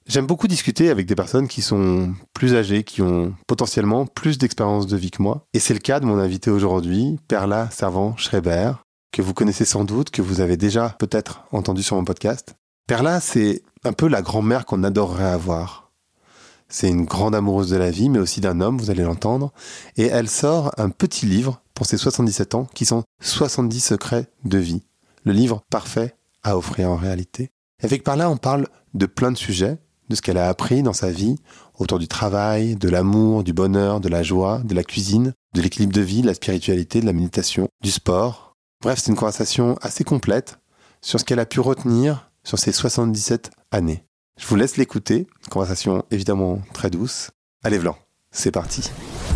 J'aime beaucoup discuter avec des personnes qui sont plus âgées, qui ont potentiellement plus d'expérience de vie que moi. Et c'est le cas de mon invité aujourd'hui, Perla Servan-Schreiber, que vous connaissez sans doute, que vous avez déjà peut-être entendu sur mon podcast. Perla, c'est un peu la grand-mère qu'on adorerait avoir. C'est une grande amoureuse de la vie, mais aussi d'un homme, vous allez l'entendre. Et elle sort un petit livre pour ses 77 ans, qui sont 70 secrets de vie. Le livre parfait à offrir en réalité. Avec Perla, on parle de plein de sujets, de ce qu'elle a appris dans sa vie, autour du travail, de l'amour, du bonheur, de la joie, de la cuisine, de l'équilibre de vie, de la spiritualité, de la méditation, du sport. Bref, c'est une conversation assez complète sur ce qu'elle a pu retenir sur ses 77 années. Je vous laisse l'écouter, une conversation évidemment très douce. Allez, Vlan, c'est parti.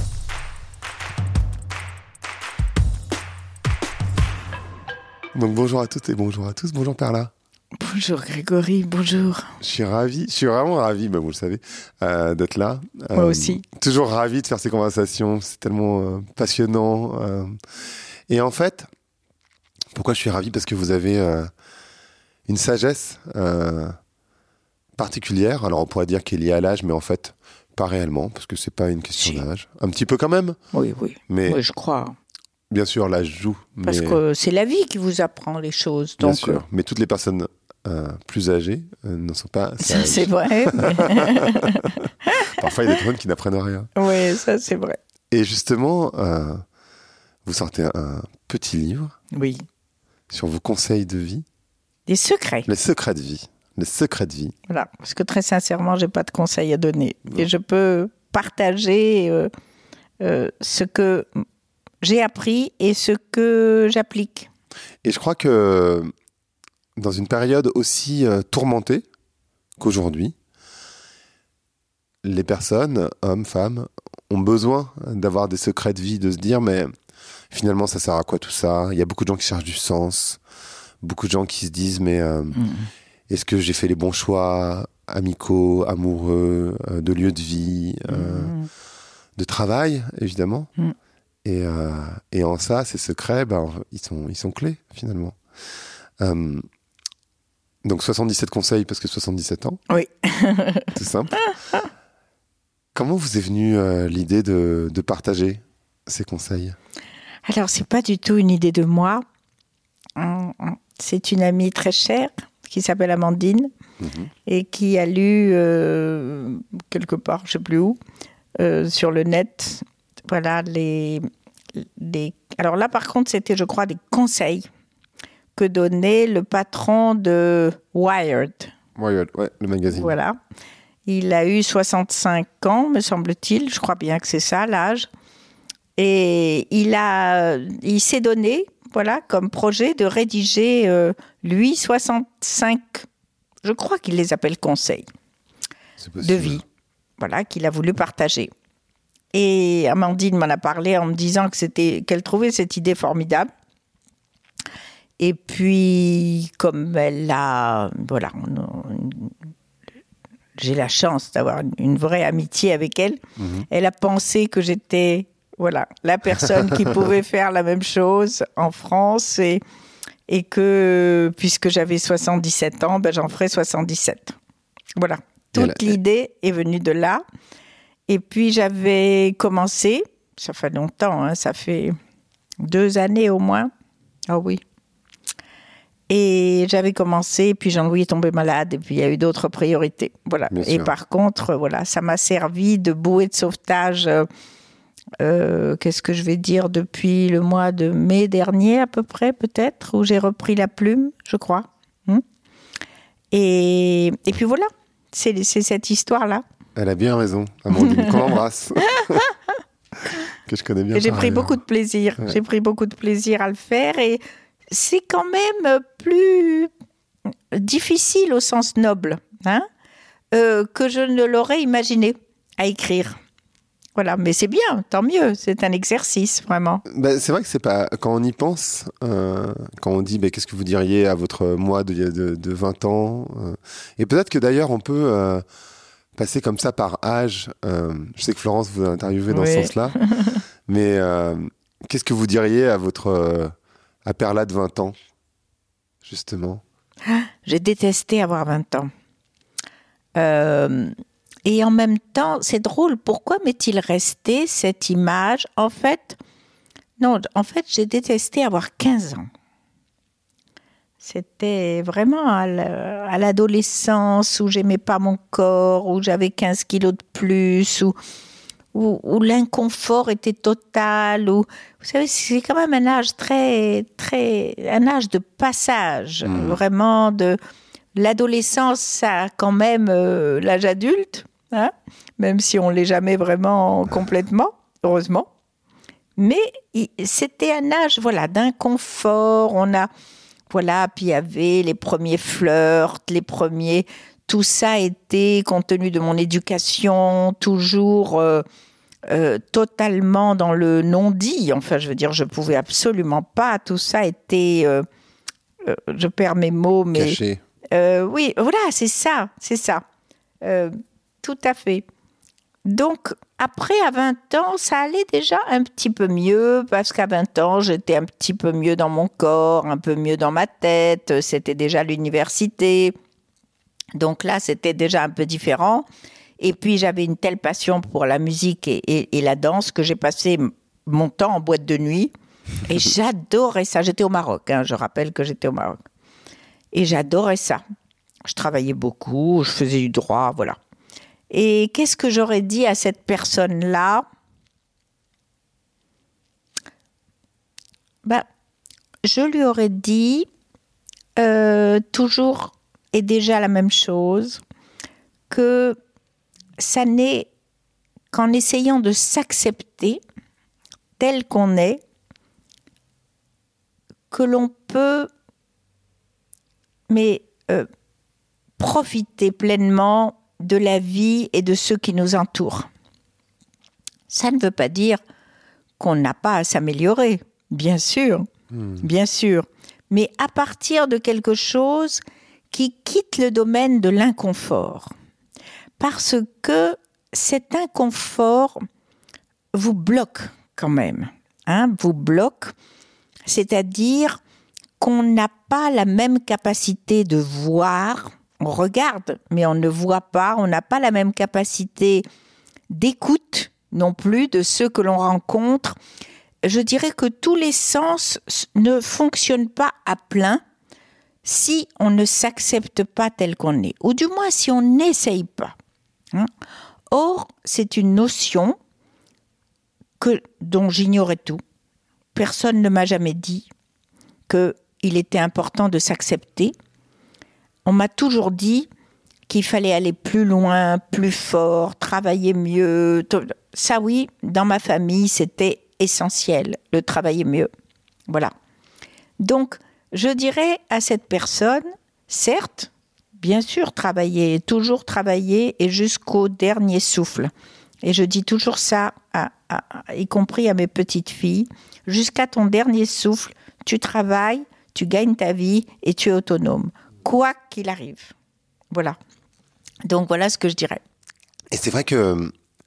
Donc bonjour à toutes et bonjour à tous, bonjour Perla. Bonjour Grégory, bonjour. Je suis vraiment ravi, vous le savez, d'être là. Moi aussi. Toujours ravi de faire ces conversations, c'est tellement passionnant. Et en fait, pourquoi je suis ravi ? Parce que vous avez une sagesse particulière. Alors on pourrait dire qu'elle est liée à l'âge, mais en fait, pas réellement, parce que c'est pas une question d'âge. Un petit peu quand même. Oui. Mais Oui, je crois. Bien sûr, l'âge joue. Parce que c'est la vie qui vous apprend les choses. Donc, bien sûr, mais toutes les personnes plus âgées ne sont pas sages. Ça, c'est vrai. Parfois, il y a des personnes qui n'apprennent rien. Oui, ça, c'est vrai. Et justement, vous sortez un petit livre sur vos conseils de vie. Des secrets. Les secrets de vie. Les secrets de vie. Voilà, parce que très sincèrement, je n'ai pas de conseils à donner. Bon. Et je peux partager ce que j'ai appris et ce que j'applique. Et je crois que dans une période aussi tourmentée qu'aujourd'hui, les personnes, hommes, femmes, ont besoin d'avoir des secrets de vie, de se dire mais finalement ça sert à quoi tout ça ? Il y a beaucoup de gens qui cherchent du sens, beaucoup de gens qui se disent mais est-ce que j'ai fait les bons choix amicaux, amoureux, de lieu de vie, de travail évidemment. Et en ça, ces secrets, ils sont clés, finalement. Donc, 77 conseils, parce que 77 ans. Oui. C'est simple. Comment vous est venue l'idée de partager ces conseils ? Alors, c'est pas du tout une idée de moi. C'est une amie très chère, qui s'appelle Amandine, et qui a lu, quelque part, je ne sais plus où, sur le net, voilà, alors là, par contre, c'était, je crois, des conseils que donnait le patron de Wired. Wired, ouais, le magazine. Voilà. Il a eu 65 ans, me semble-t-il. Je crois bien que c'est ça, l'âge. Et il s'est donné, voilà, comme projet de rédiger, 65, je crois qu'il les appelle conseils de vie. Voilà, qu'il a voulu partager. Et Amandine m'en a parlé en me disant qu'elle trouvait cette idée formidable. Et puis, comme j'ai la chance d'avoir une vraie amitié avec elle, elle a pensé que j'étais, la personne qui pouvait faire la même chose en France et que, puisque j'avais 77 ans, j'en ferais 77. Voilà. Toute l'idée est venue de là. Et puis, j'avais commencé, ça fait longtemps, ça fait 2 années au moins. Ah oui. Et j'avais commencé, puis Jean-Louis est tombé malade, et puis il y a eu d'autres priorités. Voilà. Et par contre, ça m'a servi de bouée de sauvetage, qu'est-ce que je vais dire, depuis le mois de mai dernier à peu près, peut-être, où j'ai repris la plume, je crois. Et puis voilà, c'est cette histoire-là. Elle a bien raison, Amandine, qu'on embrasse. Que je connais bien. J'ai pris beaucoup de plaisir. Ouais. J'ai pris beaucoup de plaisir à le faire et c'est quand même plus difficile au sens noble que je ne l'aurais imaginé à écrire. Voilà, mais c'est bien, tant mieux, c'est un exercice, vraiment. C'est vrai que c'est pas... Quand on y pense, quand on dit qu'est-ce que vous diriez à votre moi de 20 ans et peut-être que d'ailleurs on peut... passer comme ça par âge, je sais que Florence vous a interviewé dans ce sens-là, mais qu'est-ce que vous diriez à Perla de 20 ans, justement ? J'ai détesté avoir 20 ans. Et en même temps, c'est drôle, pourquoi m'est-il resté cette image? En fait, j'ai détesté avoir 15 ans. C'était vraiment à l'adolescence où j'aimais pas mon corps, où j'avais 15 kilos de plus, où l'inconfort était total. Vous savez, c'est quand même un âge un âge de passage, vraiment de l'adolescence, ça a quand même l'âge adulte, hein, même si on l'est jamais vraiment complètement, heureusement. Mais c'était un âge, voilà, d'inconfort. Puis il y avait les premiers flirts, tout ça était, compte tenu de mon éducation, toujours totalement dans le non-dit. Enfin, je veux dire, je pouvais absolument pas. Tout ça était, je perds mes mots, mais caché. Oui, voilà, c'est ça. Tout à fait. Donc, après, à 20 ans, ça allait déjà un petit peu mieux, parce qu'à 20 ans, j'étais un petit peu mieux dans mon corps, un peu mieux dans ma tête. C'était déjà l'université. Donc là, c'était déjà un peu différent. Et puis, j'avais une telle passion pour la musique et la danse que j'ai passé mon temps en boîte de nuit. Et j'adorais ça. J'étais au Maroc, hein, je rappelle que j'étais au Maroc. Et j'adorais ça. Je travaillais beaucoup, je faisais du droit, voilà. Et qu'est-ce que j'aurais dit à cette personne-là? Je lui aurais dit toujours et déjà la même chose, que ça n'est qu'en essayant de s'accepter tel qu'on est que l'on peut profiter pleinement de la vie et de ceux qui nous entourent. Ça ne veut pas dire qu'on n'a pas à s'améliorer, bien sûr, mais à partir de quelque chose qui quitte le domaine de l'inconfort. Parce que cet inconfort vous bloque quand même, hein, vous bloque, c'est-à-dire qu'on n'a pas la même capacité de voir. On regarde, mais on ne voit pas. On n'a pas la même capacité d'écoute non plus de ceux que l'on rencontre. Je dirais que tous les sens ne fonctionnent pas à plein si on ne s'accepte pas tel qu'on est, ou du moins si on n'essaye pas. Or, c'est une notion dont j'ignorais tout. Personne ne m'a jamais dit qu'il était important de s'accepter. On m'a toujours dit qu'il fallait aller plus loin, plus fort, travailler mieux. Ça, oui, dans ma famille, c'était essentiel, le travailler mieux. Voilà. Donc, je dirais à cette personne, certes, bien sûr, toujours travailler et jusqu'au dernier souffle. Et je dis toujours ça, y compris à mes petites filles, jusqu'à ton dernier souffle, tu travailles, tu gagnes ta vie et tu es autonome. Quoi qu'il arrive. Voilà. Donc, voilà ce que je dirais. Et c'est vrai que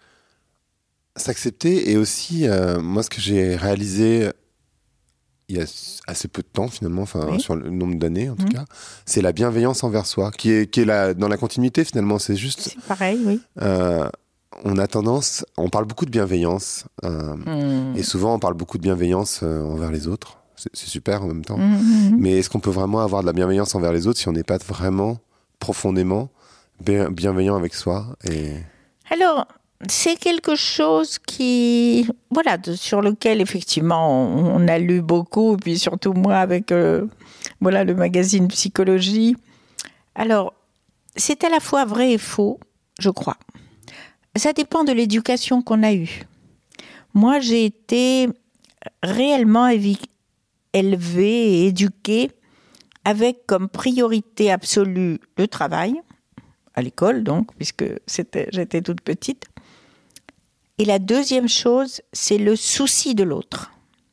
s'accepter est aussi, moi, ce que j'ai réalisé il y a assez peu de temps, finalement, oui. Sur le nombre d'années, en tout cas, c'est la bienveillance envers soi, qui est dans la continuité, finalement. C'est juste... C'est pareil, oui. On a tendance... On parle beaucoup de bienveillance, et souvent, on parle beaucoup de bienveillance envers les autres. C'est super en même temps. Mais est-ce qu'on peut vraiment avoir de la bienveillance envers les autres si on n'est pas vraiment, profondément bienveillant avec soi Alors, c'est quelque chose sur lequel, effectivement, on a lu beaucoup, et puis surtout moi avec le magazine Psychologie. Alors, c'est à la fois vrai et faux, je crois. Ça dépend de l'éducation qu'on a eue. Moi, j'ai été réellement élevée et éduquée avec comme priorité absolue le travail, à l'école donc, puisque j'étais toute petite. Et la deuxième chose, c'est le souci de l'autre,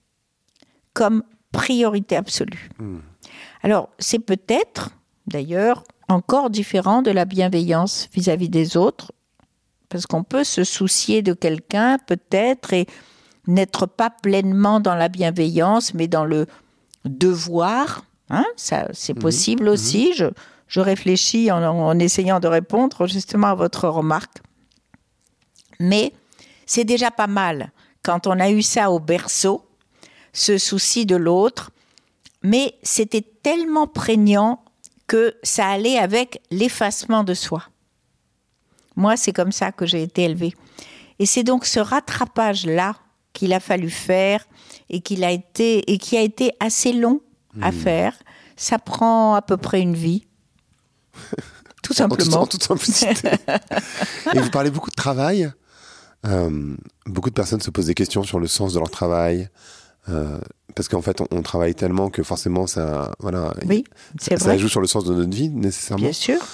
comme priorité absolue. Alors, c'est peut-être, d'ailleurs, encore différent de la bienveillance vis-à-vis des autres, parce qu'on peut se soucier de quelqu'un, peut-être, et n'être pas pleinement dans la bienveillance, mais dans le devoir. Ça, c'est possible aussi. je réfléchis en essayant de répondre justement à votre remarque. Mais c'est déjà pas mal quand on a eu ça au berceau, ce souci de l'autre, mais c'était tellement prégnant que ça allait avec l'effacement de soi. Moi, c'est comme ça que j'ai été élevée. Et c'est donc ce rattrapage-là qu'il a fallu faire et qui a été assez long à faire. Ça prend à peu près une vie. Tout simplement. En toute simplicité. Et vous parlez beaucoup de travail. Beaucoup de personnes se posent des questions sur le sens de leur travail. Parce qu'en fait, on travaille tellement que forcément, ça, voilà, oui, c'est vrai. Ça joue sur le sens de notre vie, nécessairement. Bien sûr.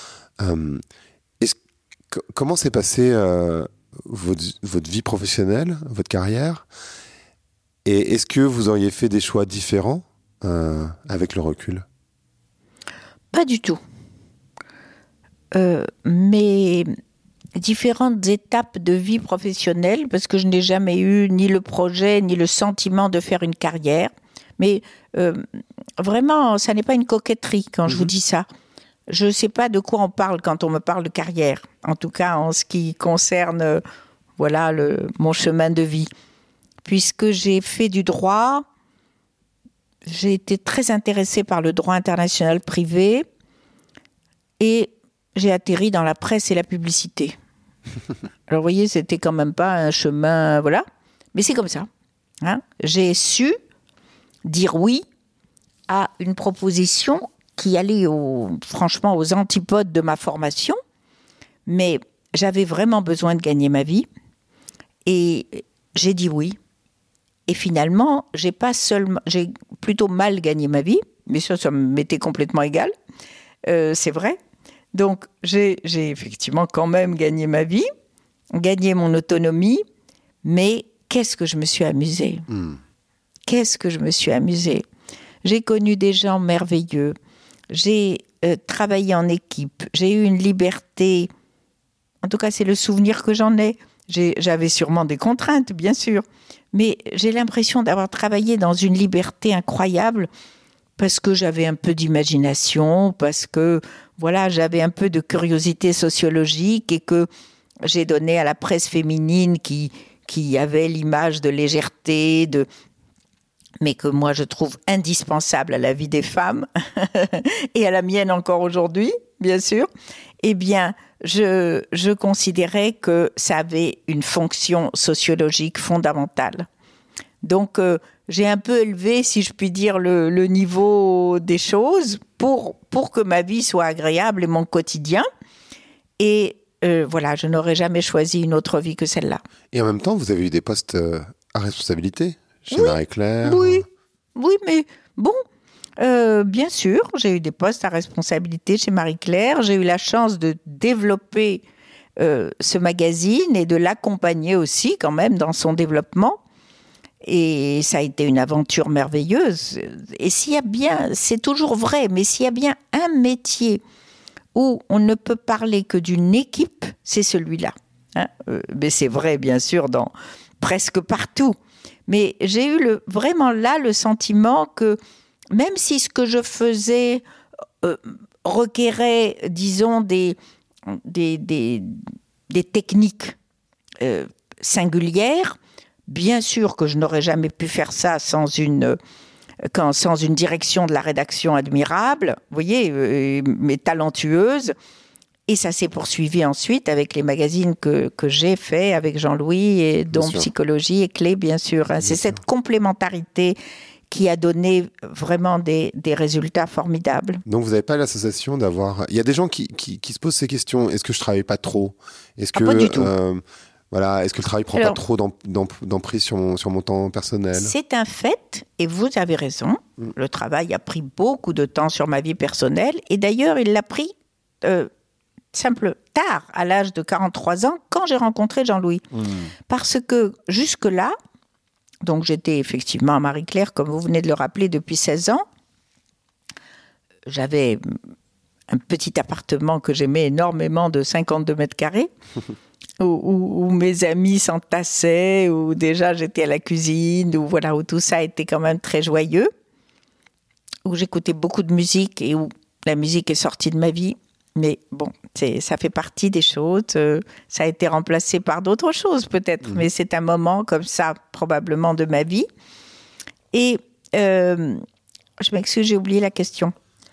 Comment s'est passée votre vie professionnelle, votre carrière? Et est-ce que vous auriez fait des choix différents avec le recul? Pas du tout. Mais différentes étapes de vie professionnelle, parce que je n'ai jamais eu ni le projet, ni le sentiment de faire une carrière. Mais vraiment, ça n'est pas une coquetterie quand je vous dis ça. Je ne sais pas de quoi on parle quand on me parle de carrière. En tout cas, en ce qui concerne mon chemin de vie. Puisque j'ai fait du droit, j'ai été très intéressée par le droit international privé et j'ai atterri dans la presse et la publicité. Alors, vous voyez, c'était quand même pas un chemin, voilà. Mais c'est comme ça. Hein. J'ai su dire oui à une proposition qui allait franchement aux antipodes de ma formation. Mais j'avais vraiment besoin de gagner ma vie. Et j'ai dit oui. Et finalement, j'ai plutôt mal gagné ma vie. Mais ça m'était complètement égal. C'est vrai. Donc, j'ai effectivement quand même gagné ma vie, gagné mon autonomie, mais qu'est-ce que je me suis amusée. Qu'est-ce que je me suis amusée. J'ai connu des gens merveilleux, j'ai travaillé en équipe, j'ai eu une liberté, en tout cas c'est le souvenir que j'en ai. J'avais sûrement des contraintes, bien sûr, mais j'ai l'impression d'avoir travaillé dans une liberté incroyable, parce que j'avais un peu d'imagination, parce que j'avais un peu de curiosité sociologique et que j'ai donné à la presse féminine qui avait l'image de légèreté, mais que moi je trouve indispensable à la vie des femmes et à la mienne encore aujourd'hui, bien sûr. Eh bien, je considérais que ça avait une fonction sociologique fondamentale. Donc, j'ai un peu élevé, si je puis dire, le niveau des choses pour que ma vie soit agréable et mon quotidien. Et je n'aurais jamais choisi une autre vie que celle-là. Et en même temps, vous avez eu des postes à responsabilité chez Marie-Claire. Oui, mais bon, bien sûr, j'ai eu des postes à responsabilité chez Marie-Claire. J'ai eu la chance de développer ce magazine et de l'accompagner aussi quand même dans son développement. Et ça a été une aventure merveilleuse. Et c'est toujours vrai, mais s'il y a bien un métier où on ne peut parler que d'une équipe, c'est celui-là. Hein, mais c'est vrai, bien sûr, dans presque partout. Mais j'ai eu vraiment là le sentiment que même si ce que je faisais requérait, disons, des techniques singulières, bien sûr que je n'aurais jamais pu faire ça sans une direction de la rédaction admirable, vous voyez, mais talentueuse. Et ça s'est poursuivi ensuite avec les magazines que j'ai faits avec Jean-Louis, et dont Psychologie et Clé, bien sûr. C'est cette complémentarité qui a donné vraiment des résultats formidables. Donc vous n'avez pas l'association d'avoir... Il y a des gens qui se posent ces questions. Est-ce que je ne travaille pas trop? Pas du tout. Est-ce que le travail ne prend pas trop d'emprise sur mon temps personnel? C'est un fait, et vous avez raison. Le travail a pris beaucoup de temps sur ma vie personnelle. Et d'ailleurs, il l'a pris tard, à l'âge de 43 ans, quand j'ai rencontré Jean-Louis. Parce que jusque-là, donc j'étais effectivement à Marie-Claire, comme vous venez de le rappeler, depuis 16 ans. J'avais un petit appartement que j'aimais énormément de 52 mètres carrés. Où mes amis s'entassaient, où déjà j'étais à la cuisine, où tout ça était quand même très joyeux, où j'écoutais beaucoup de musique et où la musique est sortie de ma vie. Mais bon, ça fait partie des choses. Ça a été remplacé par d'autres choses peut-être. Mais c'est un moment comme ça, probablement, de ma vie. Et je m'excuse, j'ai oublié la question.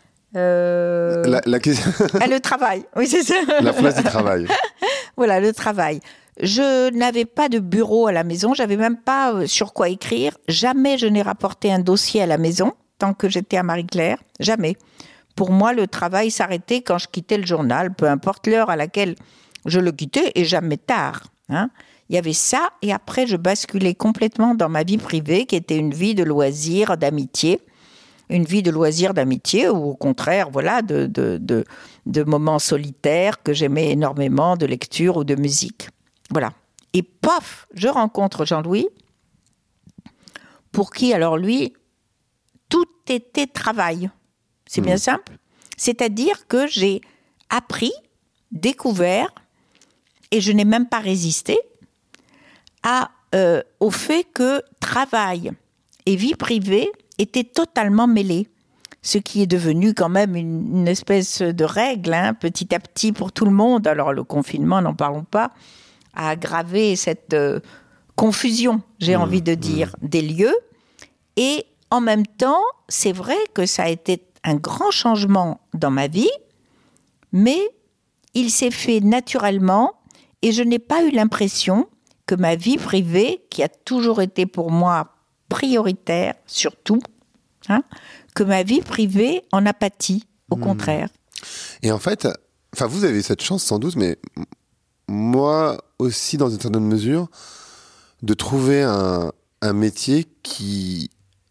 La question... le travail, oui, c'est ça. La place du travail. Voilà, le travail. Je n'avais pas de bureau à la maison, j'avais même pas sur quoi écrire. Jamais je n'ai rapporté un dossier à la maison, tant que j'étais à Marie-Claire. Jamais. Pour moi, le travail s'arrêtait quand je quittais le journal, peu importe l'heure à laquelle je le quittais, et jamais tard. Hein. Il y avait ça, et après, je basculais complètement dans ma vie privée, qui était une vie de loisirs, d'amitié. Une vie de loisirs, d'amitié, ou au contraire, voilà, de moments solitaires que j'aimais énormément, de lecture ou de musique. Voilà. Et paf, je rencontre Jean-Louis, pour qui, alors lui, tout était travail. C'est bien simple. C'est-à-dire que j'ai appris, découvert, et je n'ai même pas résisté, au fait que travail et vie privée étaient totalement mêlés. Ce qui est devenu quand même une espèce de règle, hein, petit à petit pour tout le monde. Alors le confinement, n'en parlons pas, a aggravé cette confusion, j'ai envie de dire, des lieux. Et en même temps, c'est vrai que ça a été un grand changement dans ma vie, mais il s'est fait naturellement et je n'ai pas eu l'impression que ma vie privée, qui a toujours été pour moi prioritaire, surtout, hein, que ma vie privée en a pâti, au contraire. Et en fait, vous avez cette chance sans doute, mais moi aussi, dans une certaine mesure, de trouver un métier qui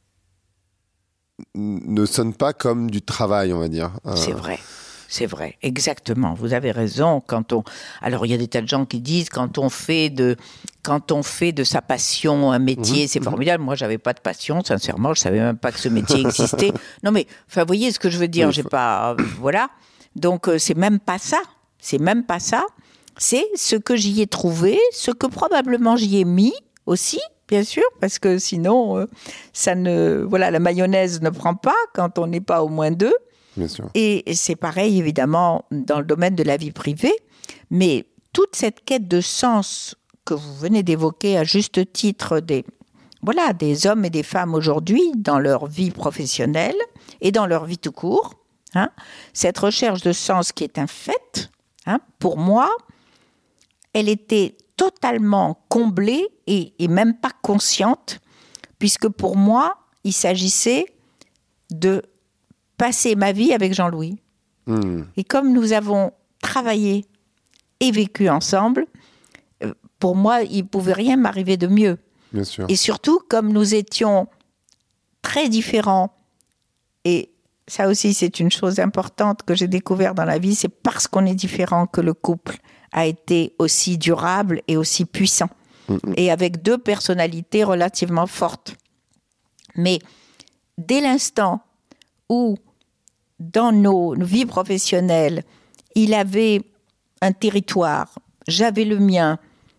ne sonne pas comme du travail, on va dire. C'est vrai, exactement. Vous avez raison. Alors il y a des tas de gens qui disent quand on fait de sa passion un métier, c'est formidable. Moi, j'avais pas de passion, sincèrement, je savais même pas que ce métier existait. Non, mais vous voyez ce que je veux dire. J'ai pas, voilà. Donc c'est même pas ça. C'est même pas ça. C'est ce que j'y ai trouvé, ce que probablement j'y ai mis aussi. Bien sûr, parce que sinon, la mayonnaise ne prend pas quand on n'est pas au moins deux. Bien sûr. Et c'est pareil, évidemment, dans le domaine de la vie privée. Mais toute cette quête de sens que vous venez d'évoquer à juste titre des hommes et des femmes aujourd'hui dans leur vie professionnelle et dans leur vie tout court, hein, cette recherche de sens qui est un fait, hein, pour moi, elle était totalement comblée et même pas consciente, puisque pour moi, il s'agissait de passer ma vie avec Jean-Louis. Et comme nous avons travaillé et vécu ensemble, pour moi, il ne pouvait rien m'arriver de mieux. Bien sûr. Et surtout, comme nous étions très différents, et ça aussi, c'est une chose importante que j'ai découvert dans la vie, c'est parce qu'on est différents que le couple a été aussi durable et aussi puissant. Et avec deux personnalités relativement fortes. Mais dès l'instant où, dans nos vies professionnelles, il avait un territoire, j'avais le mien,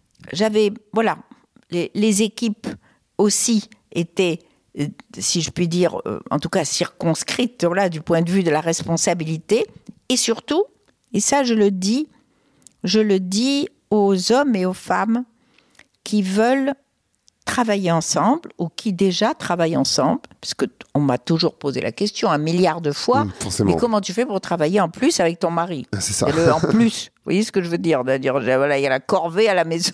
les équipes aussi étaient, si je puis dire, en tout cas circonscrites, du point de vue de la responsabilité, et surtout, et ça je le dis aux hommes et aux femmes qui veulent travailler ensemble ou qui déjà travaillent ensemble, parce qu'on m'a toujours posé la question 1 milliard de fois, mais comment tu fais pour travailler en plus avec ton mari ? C'est ça. En plus, vous voyez ce que je veux dire ? C'est-à-dire, il y a la corvée à la maison,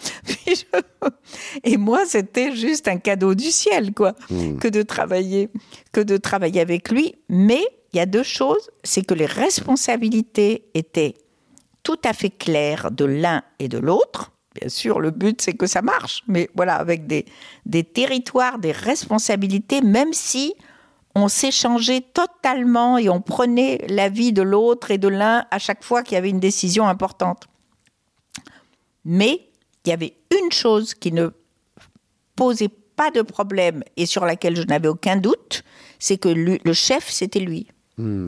et moi, c'était juste un cadeau du ciel, quoi, que de travailler avec lui. Mais il y a deux choses, c'est que les responsabilités étaient tout à fait claires de l'un et de l'autre. Bien sûr, le but, c'est que ça marche. Mais voilà, avec des territoires, des responsabilités, même si on s'échangeait totalement et on prenait l'avis de l'autre et de l'un à chaque fois qu'il y avait une décision importante. Mais il y avait une chose qui ne posait pas de problème et sur laquelle je n'avais aucun doute, c'est que le chef, c'était lui. Hein ?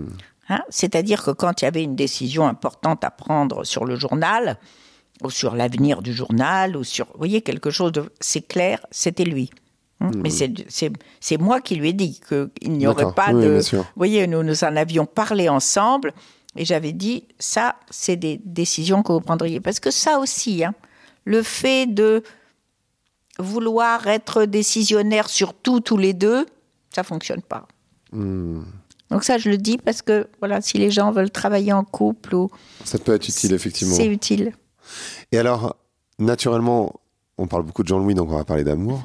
C'est-à-dire que quand il y avait une décision importante à prendre sur le journal, ou sur l'avenir du journal, ou sur, vous voyez, quelque chose de... C'est clair, c'était lui. Mais c'est moi qui lui ai dit qu'il n'y aurait pas oui, de... bien sûr. Vous voyez, nous en avions parlé ensemble et j'avais dit, ça, c'est des décisions que vous prendriez. Parce que ça aussi, le fait de vouloir être décisionnaire sur tout, tous les deux, ça ne fonctionne pas. Donc ça, je le dis parce que, voilà, si les gens veulent travailler en couple, ça peut être utile, effectivement. C'est utile. Et alors, naturellement, on parle beaucoup de Jean-Louis, donc on va parler d'amour.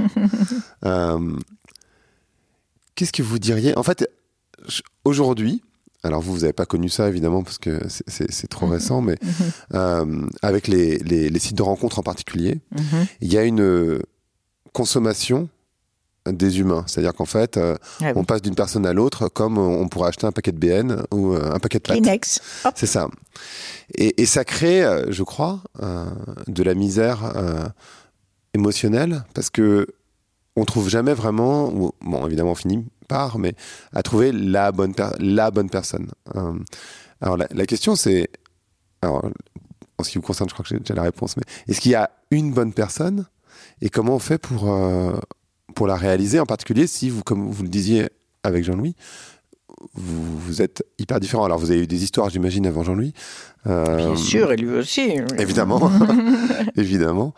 Qu'est-ce que vous diriez? En fait, aujourd'hui, alors vous n'avez pas connu ça, évidemment, parce que c'est trop récent, mais avec les sites de rencontres en particulier, il y a une consommation des humains. C'est-à-dire qu'en fait, on passe d'une personne à l'autre comme on pourrait acheter un paquet de BN ou un paquet de pâtes. Kleenex. Hop. C'est ça. Et ça crée, je crois, de la misère émotionnelle, parce que on trouve jamais vraiment, bon, évidemment, on finit par, mais à trouver la bonne personne. Alors, la question, c'est, alors, en ce qui vous concerne, je crois que j'ai déjà la réponse, mais est-ce qu'il y a une bonne personne et comment on fait pour la réaliser, en particulier si vous, comme vous le disiez avec Jean-Louis, vous êtes hyper différents. Alors, vous avez eu des histoires, j'imagine, avant Jean-Louis. Bien sûr, et lui aussi. Évidemment. Évidemment.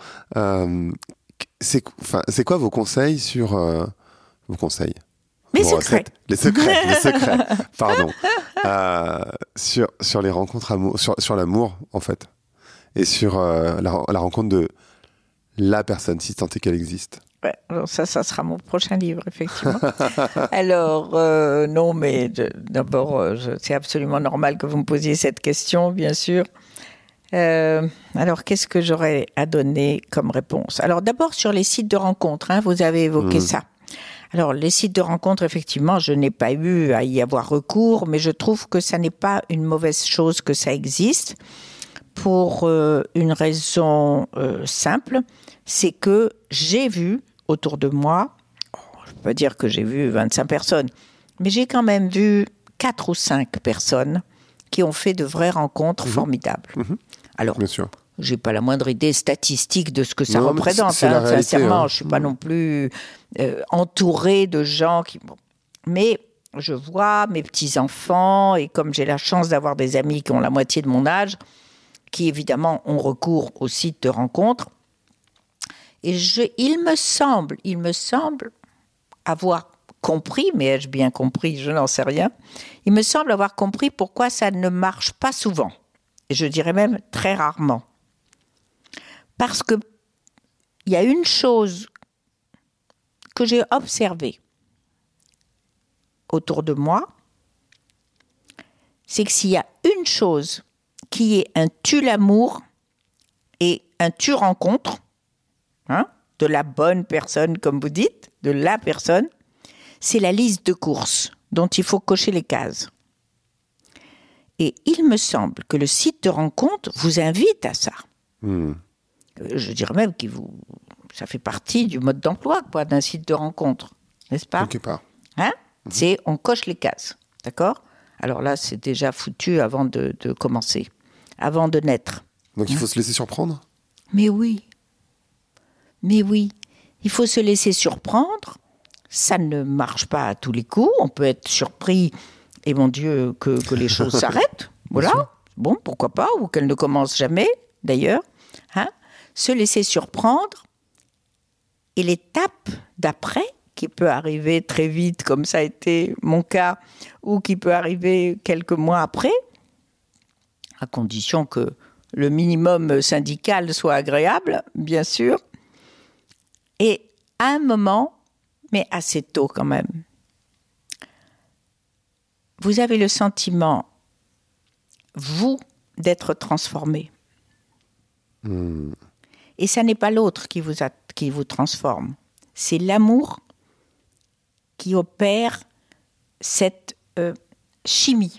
C'est quoi vos conseils sur... vos conseils? Les secrets. Les secrets, pardon. Sur les rencontres amour, sur l'amour, en fait. Et sur la rencontre de la personne, si tant est qu'elle existe. Ouais, alors ça sera mon prochain livre, effectivement. Alors, non, mais d'abord, c'est absolument normal que vous me posiez cette question, bien sûr. Alors, qu'est-ce que j'aurais à donner comme réponse? Alors, d'abord, sur les sites de rencontres, vous avez évoqué ça. Alors, les sites de rencontres, effectivement, je n'ai pas eu à y avoir recours, mais je trouve que ça n'est pas une mauvaise chose que ça existe, pour une raison simple, c'est que j'ai vu autour de moi, je ne peux pas dire que j'ai vu 25 personnes, mais j'ai quand même vu 4 ou 5 personnes qui ont fait de vraies rencontres formidables. Alors, bien sûr. Je n'ai pas la moindre idée statistique de ce que ça non, représente. C'est la réalité, sincèrement, je ne suis pas non plus entourée de gens qui... Bon. Mais je vois mes petits-enfants, et comme j'ai la chance d'avoir des amis qui ont la moitié de mon âge, qui évidemment ont recours aux sites de rencontres, et il me semble avoir compris, mais ai-je bien compris, je n'en sais rien, il me semble avoir compris pourquoi ça ne marche pas souvent, et je dirais même très rarement. Parce qu'il y a une chose que j'ai observée autour de moi, c'est que s'il y a une chose qui est un tue-l'amour et un tue-rencontre, de la bonne personne, comme vous dites, de la personne, c'est la liste de courses dont il faut cocher les cases. Et il me semble que le site de rencontre vous invite à ça. Je dirais même que ça fait partie du mode d'emploi d'un site de rencontre, n'est-ce pas? Quelque part. C'est on coche les cases, d'accord? Alors là, c'est déjà foutu avant de commencer, avant de naître. Donc il faut se laisser surprendre? Mais oui, il faut se laisser surprendre. Ça ne marche pas à tous les coups. On peut être surpris, et mon Dieu, que les choses s'arrêtent. Voilà. Bon, pourquoi pas, ou qu'elles ne commencent jamais, d'ailleurs. Se laisser surprendre. Et l'étape d'après, qui peut arriver très vite, comme ça a été mon cas, ou qui peut arriver quelques mois après, à condition que le minimum syndical soit agréable, bien sûr. Et à un moment, mais assez tôt quand même, vous avez le sentiment, vous, d'être transformé. Et ça n'est pas l'autre qui vous transforme. C'est l'amour qui opère cette chimie.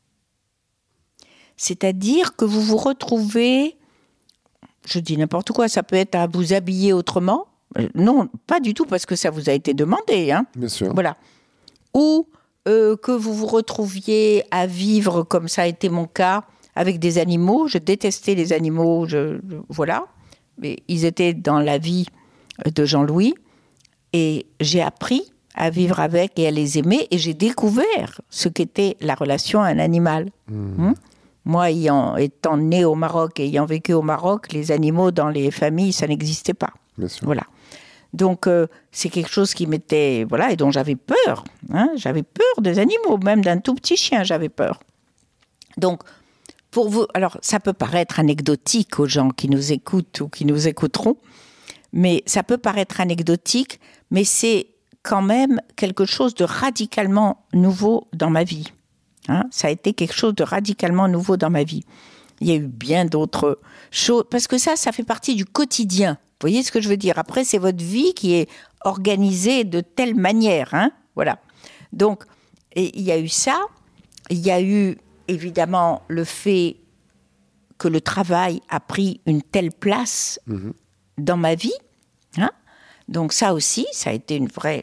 C'est-à-dire que vous vous retrouvez, je dis n'importe quoi, ça peut être à vous habiller autrement. Non, pas du tout, parce que ça vous a été demandé. Bien sûr. Voilà. Ou que vous vous retrouviez à vivre, comme ça a été mon cas, avec des animaux. Je détestais les animaux, voilà. Mais ils étaient dans la vie de Jean-Louis. Et j'ai appris à vivre avec et à les aimer, et j'ai découvert ce qu'était la relation à un animal. Moi, étant née au Maroc et ayant vécu au Maroc, les animaux dans les familles, ça n'existait pas. Bien sûr. Voilà. Donc, c'est quelque chose qui m'était... Voilà, et dont j'avais peur. J'avais peur des animaux, même d'un tout petit chien, j'avais peur. Donc, pour vous... Alors, ça peut paraître anecdotique aux gens qui nous écoutent ou qui nous écouteront, mais ça peut paraître anecdotique, mais c'est quand même quelque chose de radicalement nouveau dans ma vie. Ça a été quelque chose de radicalement nouveau dans ma vie. Il y a eu bien d'autres choses, parce que ça fait partie du quotidien. Vous voyez ce que je veux dire? Après, c'est votre vie qui est organisée de telle manière. Voilà. Donc, il y a eu ça. Il y a eu, évidemment, le fait que le travail a pris une telle place dans ma vie. Donc ça aussi, ça a été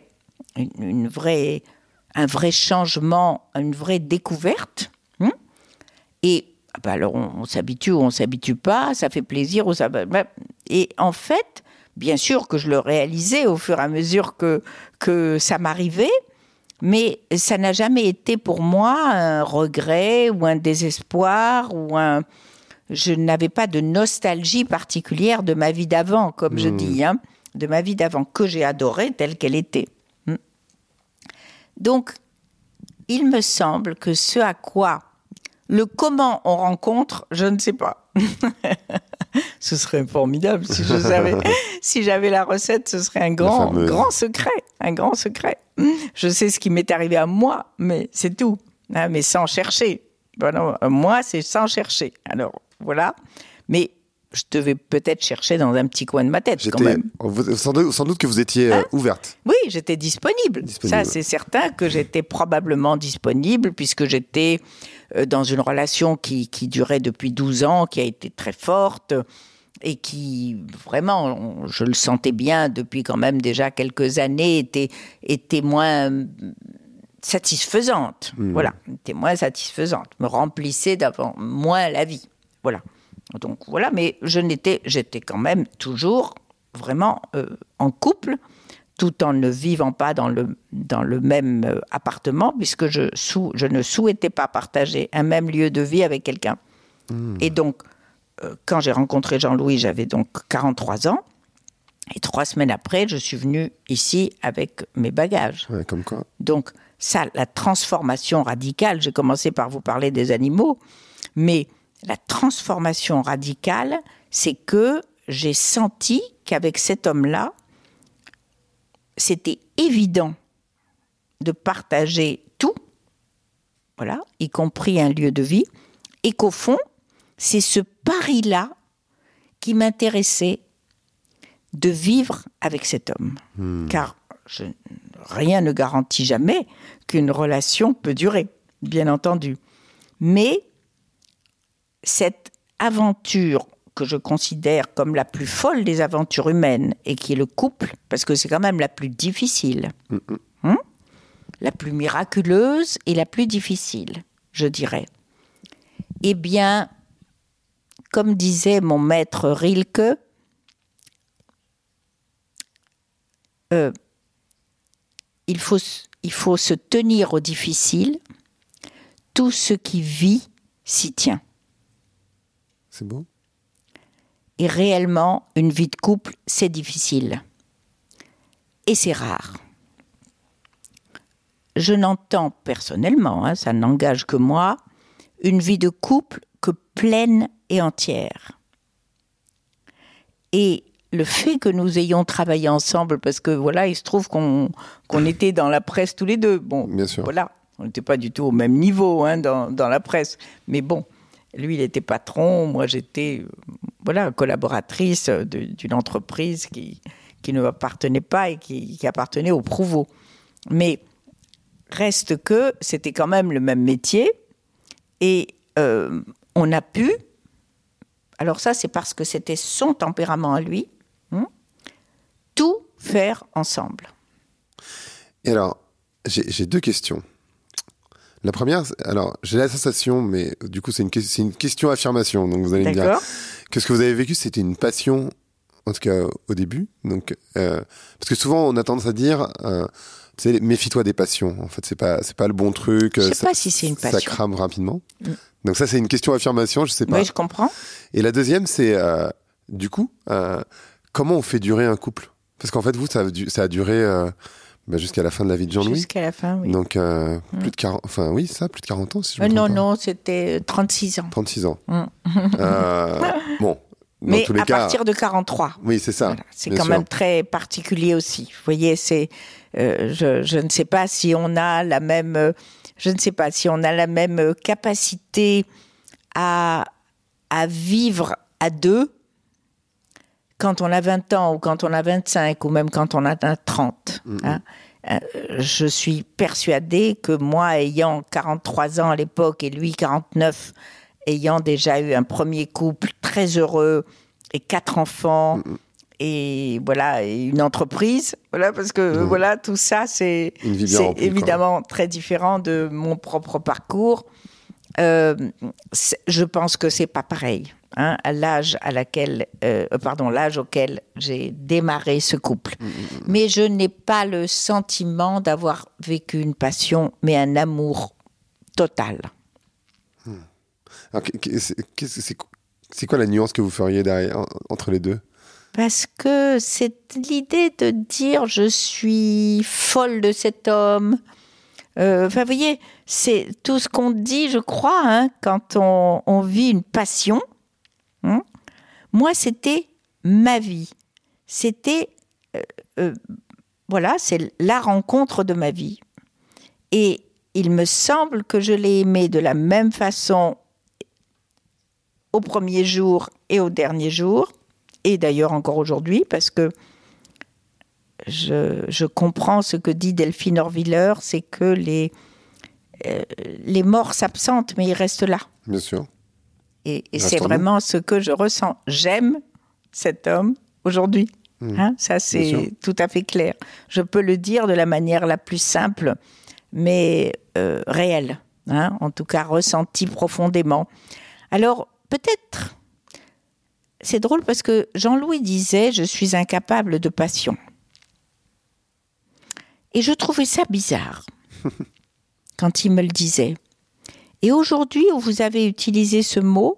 un vrai changement, une vraie découverte. Et alors on s'habitue ou on ne s'habitue pas, ça fait plaisir. Et en fait, bien sûr que je le réalisais au fur et à mesure que ça m'arrivait, mais ça n'a jamais été pour moi un regret ou un désespoir Je n'avais pas de nostalgie particulière de ma vie d'avant, comme je dis, de ma vie d'avant, que j'ai adorée telle qu'elle était. Donc, il me semble que ce à quoi, le comment on rencontre, je ne sais pas. Ce serait formidable si je savais. Si j'avais la recette, ce serait un grand secret. Un grand secret. Je sais ce qui m'est arrivé à moi, mais c'est tout. Mais sans chercher. Bon, moi, c'est sans chercher. Alors, voilà. Mais je devais peut-être chercher dans un petit coin de ma tête, quand même. Sans doute que vous étiez ouverte. Oui, j'étais disponible. Ça, c'est certain que j'étais probablement disponible, puisque j'étais dans une relation qui durait depuis 12 ans, qui a été très forte, et qui, vraiment, je le sentais bien depuis quand même déjà quelques années, était moins satisfaisante. Voilà, était moins satisfaisante, me remplissait moins la vie. Voilà. Donc voilà, mais j'étais quand même toujours vraiment en couple, tout en ne vivant pas dans le même appartement, puisque je ne souhaitais pas partager un même lieu de vie avec quelqu'un. Et donc, quand j'ai rencontré Jean-Louis, j'avais donc 43 ans, et 3 semaines après, je suis venue ici avec mes bagages. Ouais, comme quoi. Donc ça, la transformation radicale, j'ai commencé par vous parler des animaux, mais la transformation radicale, c'est que j'ai senti qu'avec cet homme-là, c'était évident de partager tout, voilà, y compris un lieu de vie, et qu'au fond, c'est ce pari-là qui m'intéressait de vivre avec cet homme. Car rien ne garantit jamais qu'une relation peut durer, bien entendu. Mais cette aventure que je considère comme la plus folle des aventures humaines, et qui est le couple, parce que c'est quand même la plus difficile, la plus miraculeuse et la plus difficile, je dirais. Eh bien, comme disait mon maître Rilke, il faut se tenir au difficile, tout ce qui vit s'y tient. C'est beau. Et réellement, une vie de couple, c'est difficile. Et c'est rare. Je n'entends personnellement, ça n'engage que moi, une vie de couple que pleine et entière. Et le fait que nous ayons travaillé ensemble, parce que voilà, il se trouve qu'on était dans la presse tous les deux. Bon, bien sûr. Voilà, on n'était pas du tout au même niveau dans la presse. Mais bon, lui, il était patron, moi j'étais collaboratrice d'une entreprise qui ne m'appartenait pas et qui appartenait au Prouveau. Mais reste que c'était quand même le même métier et on a pu, alors ça c'est parce que c'était son tempérament à lui, tout faire ensemble. Et alors, j'ai 2 questions. La première, alors j'ai la sensation, mais du coup c'est une question-affirmation, donc vous allez me dire que ce que vous avez vécu, c'était une passion en tout cas au début. Donc, parce que souvent on a tendance à dire, tu sais, méfie-toi des passions. En fait, c'est pas le bon truc. Je sais pas si c'est une passion. Ça crame rapidement. Donc ça, c'est une question affirmation, je sais pas. Oui, je comprends. Et la deuxième, c'est du coup, comment on fait durer un couple? Parce qu'en fait, vous, ça a duré jusqu'à la fin de la vie de Jean-Louis. Jusqu'à la fin, oui. Donc plus de 40, enfin oui, ça, plus de 40 ans, si je me Non, trompe pas. non, c'était 36 ans. 36 ans. Bon. Dans Mais tous les à cas, partir de 43. oui, c'est ça. Voilà. C'est bien quand sûr. même très particulier aussi. Vous voyez, je ne sais pas si on a la même, capacité à vivre à deux quand on a 20 ans ou quand on a 25 ou même quand on a 30. Hein. Je suis persuadée que moi, ayant 43 ans à l'époque et lui 49, ayant déjà eu un premier couple très heureux et 4 enfants et voilà, et une entreprise, voilà, parce que voilà, tout ça c'est évidemment très différent de mon propre parcours. Je pense que c'est pas pareil. Hein, à l'âge auquel j'ai démarré ce couple. Mais je n'ai pas le sentiment d'avoir vécu une passion, mais un amour total. Alors, c'est quoi la nuance que vous feriez derrière, entre les deux? Parce que c'est l'idée de dire je suis folle de cet homme. Vous voyez, c'est tout ce qu'on dit, je crois, hein, quand on vit une passion. Moi, c'était ma vie. C'était, voilà, c'est la rencontre de ma vie. Et il me semble que je l'ai aimé de la même façon au premier jour et au dernier jour, et d'ailleurs encore aujourd'hui, parce que je comprends ce que dit Delphine Orviller, c'est que les morts s'absentent, mais ils restent là. Bien sûr. Et c'est vraiment ce que je ressens. J'aime cet homme aujourd'hui. Hein, ça, c'est tout à fait clair. Je peux le dire de la manière la plus simple, mais réelle. Hein, en tout cas, ressentie profondément. Alors, peut-être, c'est drôle parce que Jean-Louis disait « Je suis incapable de passion ». Et je trouvais ça bizarre quand il me le disait. Et aujourd'hui, où vous avez utilisé ce mot,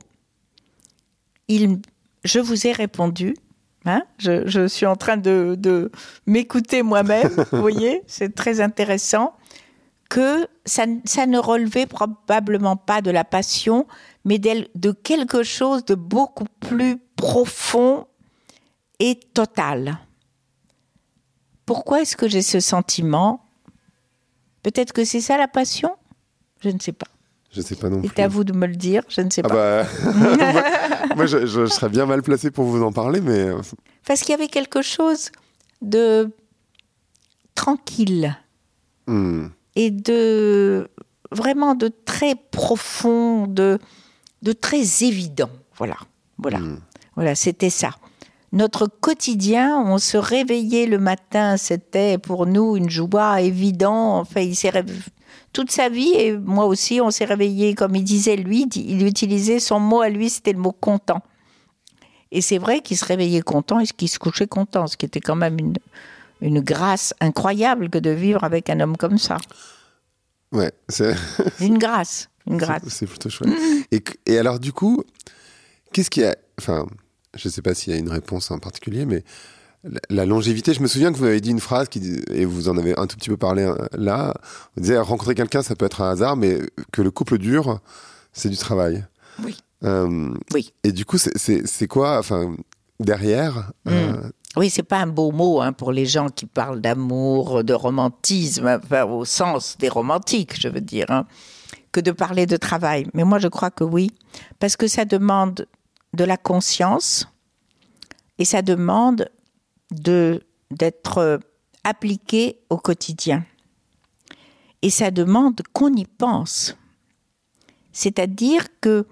je vous ai répondu. Hein, je suis en train de m'écouter moi-même, vous voyez, c'est très intéressant, que ça ne relevait probablement pas de la passion, mais de quelque chose de beaucoup plus profond et total. Pourquoi est-ce que j'ai ce sentiment? Peut-être que c'est ça la passion? Je ne sais pas. Je ne sais pas non plus. C'est à vous de me le dire, je ne sais pas. Moi, je serais bien mal placé pour vous en parler, mais... Parce qu'il y avait quelque chose de tranquille et vraiment de très profond, de très évident. Voilà, c'était ça. Notre quotidien, on se réveillait le matin, c'était pour nous une joie évidente. Enfin, il s'est réveillé toute sa vie, et moi aussi, on s'est réveillés, comme il disait lui, il utilisait son mot à lui, c'était le mot content. Et c'est vrai qu'il se réveillait content et qu'il se couchait content, ce qui était quand même une grâce incroyable que de vivre avec un homme comme ça. Ouais, c'est... Une grâce. C'est plutôt chouette. Et alors, du coup, qu'est-ce qu'il y a... Enfin, je ne sais pas s'il y a une réponse en particulier, mais la longévité, je me souviens que vous m'avez dit une phrase, et vous en avez un tout petit peu parlé là, vous disiez, rencontrer quelqu'un, ça peut être un hasard, mais que le couple dure, c'est du travail. Oui. Oui. Et du coup, c'est quoi, enfin, derrière Oui, c'est pas un beau mot pour les gens qui parlent d'amour, de romantisme, enfin, au sens des romantiques, je veux dire, que de parler de travail. Mais moi, je crois que oui, parce que ça demande de la conscience et ça demande d'être appliqué au quotidien. Et ça demande qu'on y pense. C'est-à-dire que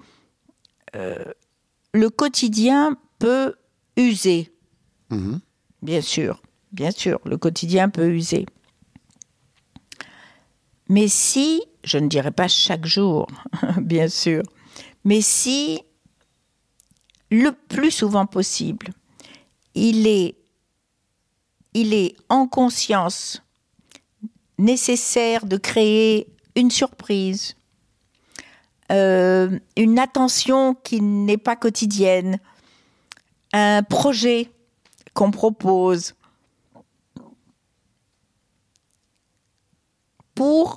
le quotidien peut user. Bien sûr, le quotidien peut user. Mais si, je ne dirais pas chaque jour, bien sûr, mais si, le plus souvent possible, il est en conscience nécessaire de créer une surprise, une attention qui n'est pas quotidienne, un projet qu'on propose pour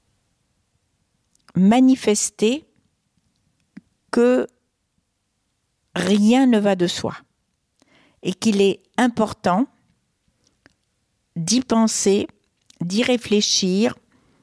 manifester que rien ne va de soi et qu'il est important d'y penser, d'y réfléchir,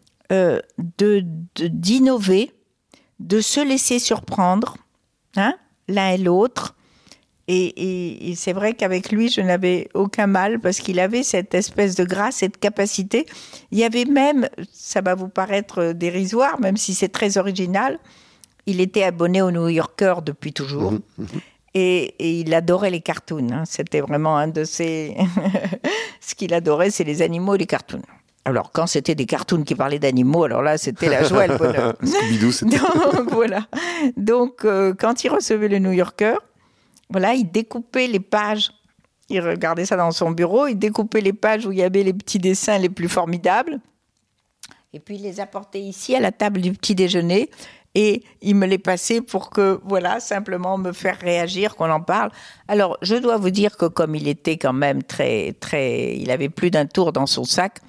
d'innover, de se laisser surprendre, hein, l'un et l'autre. Et c'est vrai qu'avec lui, je n'avais aucun mal parce qu'il avait cette espèce de grâce, cette capacité. Il y avait même, ça va vous paraître dérisoire, même si c'est très original, il était abonné au New Yorker depuis toujours. Et il adorait les cartoons. Hein. C'était vraiment un de ses... Ce qu'il adorait, c'est les animaux et les cartoons. Alors, quand c'était des cartoons qui parlaient d'animaux, alors là, c'était la joie et le bonheur. Scooby-Doo, c'était... Donc, voilà. Donc, quand il recevait le New Yorker, voilà, il découpait les pages. Il regardait ça dans son bureau. Il découpait les pages où il y avait les petits dessins les plus formidables. Et puis, il les apportait ici à la table du petit déjeuner. Et il me les passait pour que, voilà, simplement me faire réagir, qu'on en parle. Alors, je dois vous dire que comme il était quand même très, très... Il avait plus d'un tour dans son sac,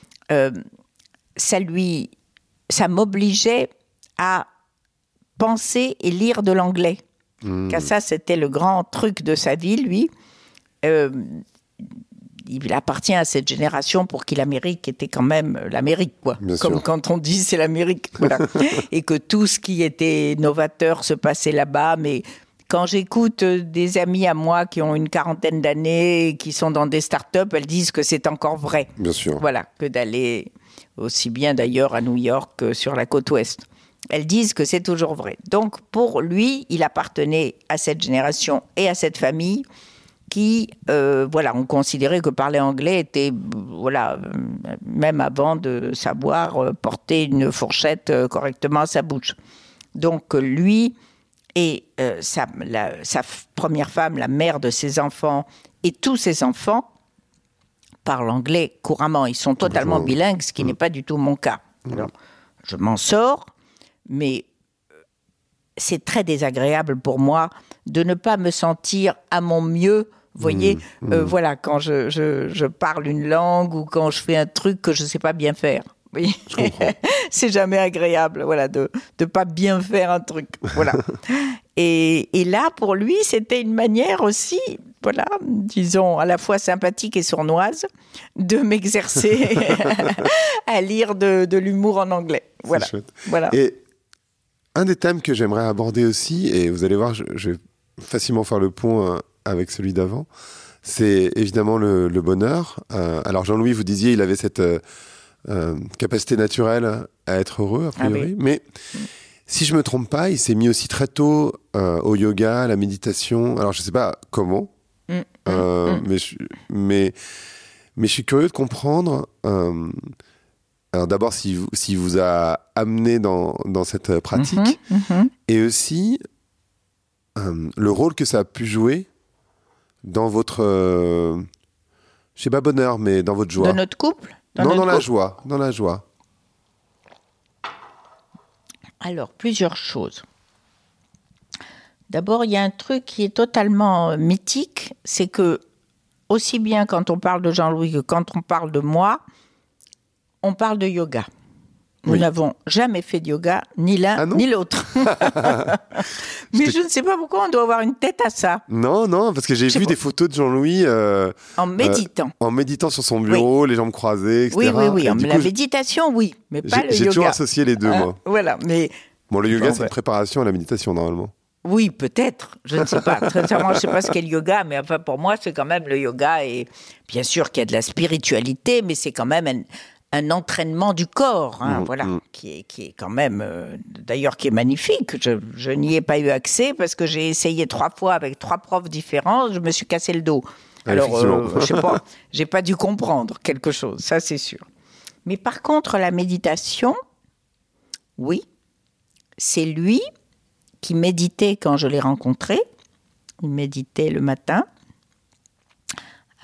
ça m'obligeait à penser et lire de l'anglais. Car ça, c'était le grand truc de sa vie, lui. Il appartient à cette génération pour qui l'Amérique était quand même l'Amérique, quoi. Bien Comme sûr. quand on dit c'est l'Amérique, voilà. Et que tout ce qui était novateur se passait là-bas. Mais quand j'écoute des amis à moi qui ont une quarantaine d'années et qui sont dans des start-up, elles disent que c'est encore vrai. Bien sûr. Voilà, que d'aller aussi bien d'ailleurs à New York que sur la côte ouest. Elles disent que c'est toujours vrai. Donc, pour lui, il appartenait à cette génération et à cette famille qui, voilà, ont considéré que parler anglais était, voilà, même avant de savoir porter une fourchette correctement à sa bouche. Donc, lui et sa première femme, la mère de ses enfants, et tous ses enfants parlent anglais couramment. Ils sont totalement bilingues, ce qui n'est pas du tout mon cas. Alors, je m'en sors, mais c'est très désagréable pour moi de ne pas me sentir à mon mieux. Vous voyez, voilà, quand je parle une langue ou quand je fais un truc que je ne sais pas bien faire. Oui. C'est jamais agréable, voilà, de pas bien faire un truc. Voilà. Et là, pour lui, c'était une manière aussi, voilà, disons, à la fois sympathique et sournoise, de m'exercer à lire de l'humour en anglais. Voilà. C'est chouette. Voilà. Et un des thèmes que j'aimerais aborder aussi, et vous allez voir, je vais facilement faire le pont avec celui d'avant, c'est évidemment le bonheur. Alors Jean-Louis, vous disiez, il avait cette capacité naturelle à être heureux, a priori. oui. Mais si je me trompe pas, il s'est mis aussi très tôt au yoga, à la méditation. Alors je sais pas comment, mais je suis curieux de comprendre. Alors d'abord, si vous a amené dans cette pratique, et aussi le rôle que ça a pu jouer dans votre, je sais pas bonheur, mais dans votre joie. Dans notre couple ? Dans la joie. Alors, plusieurs choses. D'abord, il y a un truc qui est totalement mythique, c'est que, aussi bien quand on parle de Jean-Louis que quand on parle de moi, on parle de yoga. Nous n'avons jamais fait de yoga, ni l'un ni l'autre. Mais je ne sais pas pourquoi on doit avoir une tête à ça. Non, parce que j'ai vu des photos de Jean-Louis en méditant. En méditant sur son bureau, les jambes croisées, etc. Oui. La méditation, oui, mais pas le yoga. J'ai toujours associé les deux, moi. Voilà, mais... Bon, le yoga, c'est une préparation à la méditation, normalement. Oui, peut-être. Je ne sais pas. Très sincèrement, je ne sais pas ce qu'est le yoga, mais enfin, pour moi, c'est quand même le yoga. Et bien sûr qu'il y a de la spiritualité, mais c'est quand même un entraînement du corps, hein, voilà, qui est quand même, d'ailleurs, qui est magnifique. Je n'y ai pas eu accès parce que j'ai essayé 3 fois avec 3 profs différents, je me suis cassé le dos. Alors, je sais pas, j'ai pas dû comprendre quelque chose, ça c'est sûr. Mais par contre, la méditation, oui, c'est lui qui méditait quand je l'ai rencontré. Il méditait le matin.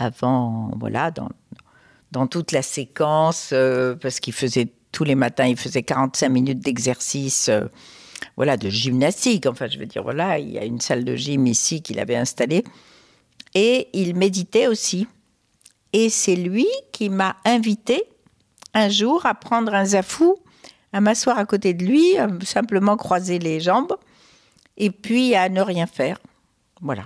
avant, voilà, dans toute la séquence, parce qu'il faisait tous les matins, il faisait 45 minutes d'exercice, voilà, de gymnastique. Enfin, je veux dire, voilà, il y a une salle de gym ici qu'il avait installée. Et il méditait aussi. Et c'est lui qui m'a invité un jour à prendre un zafou, à m'asseoir à côté de lui, à simplement croiser les jambes, et puis à ne rien faire. Voilà.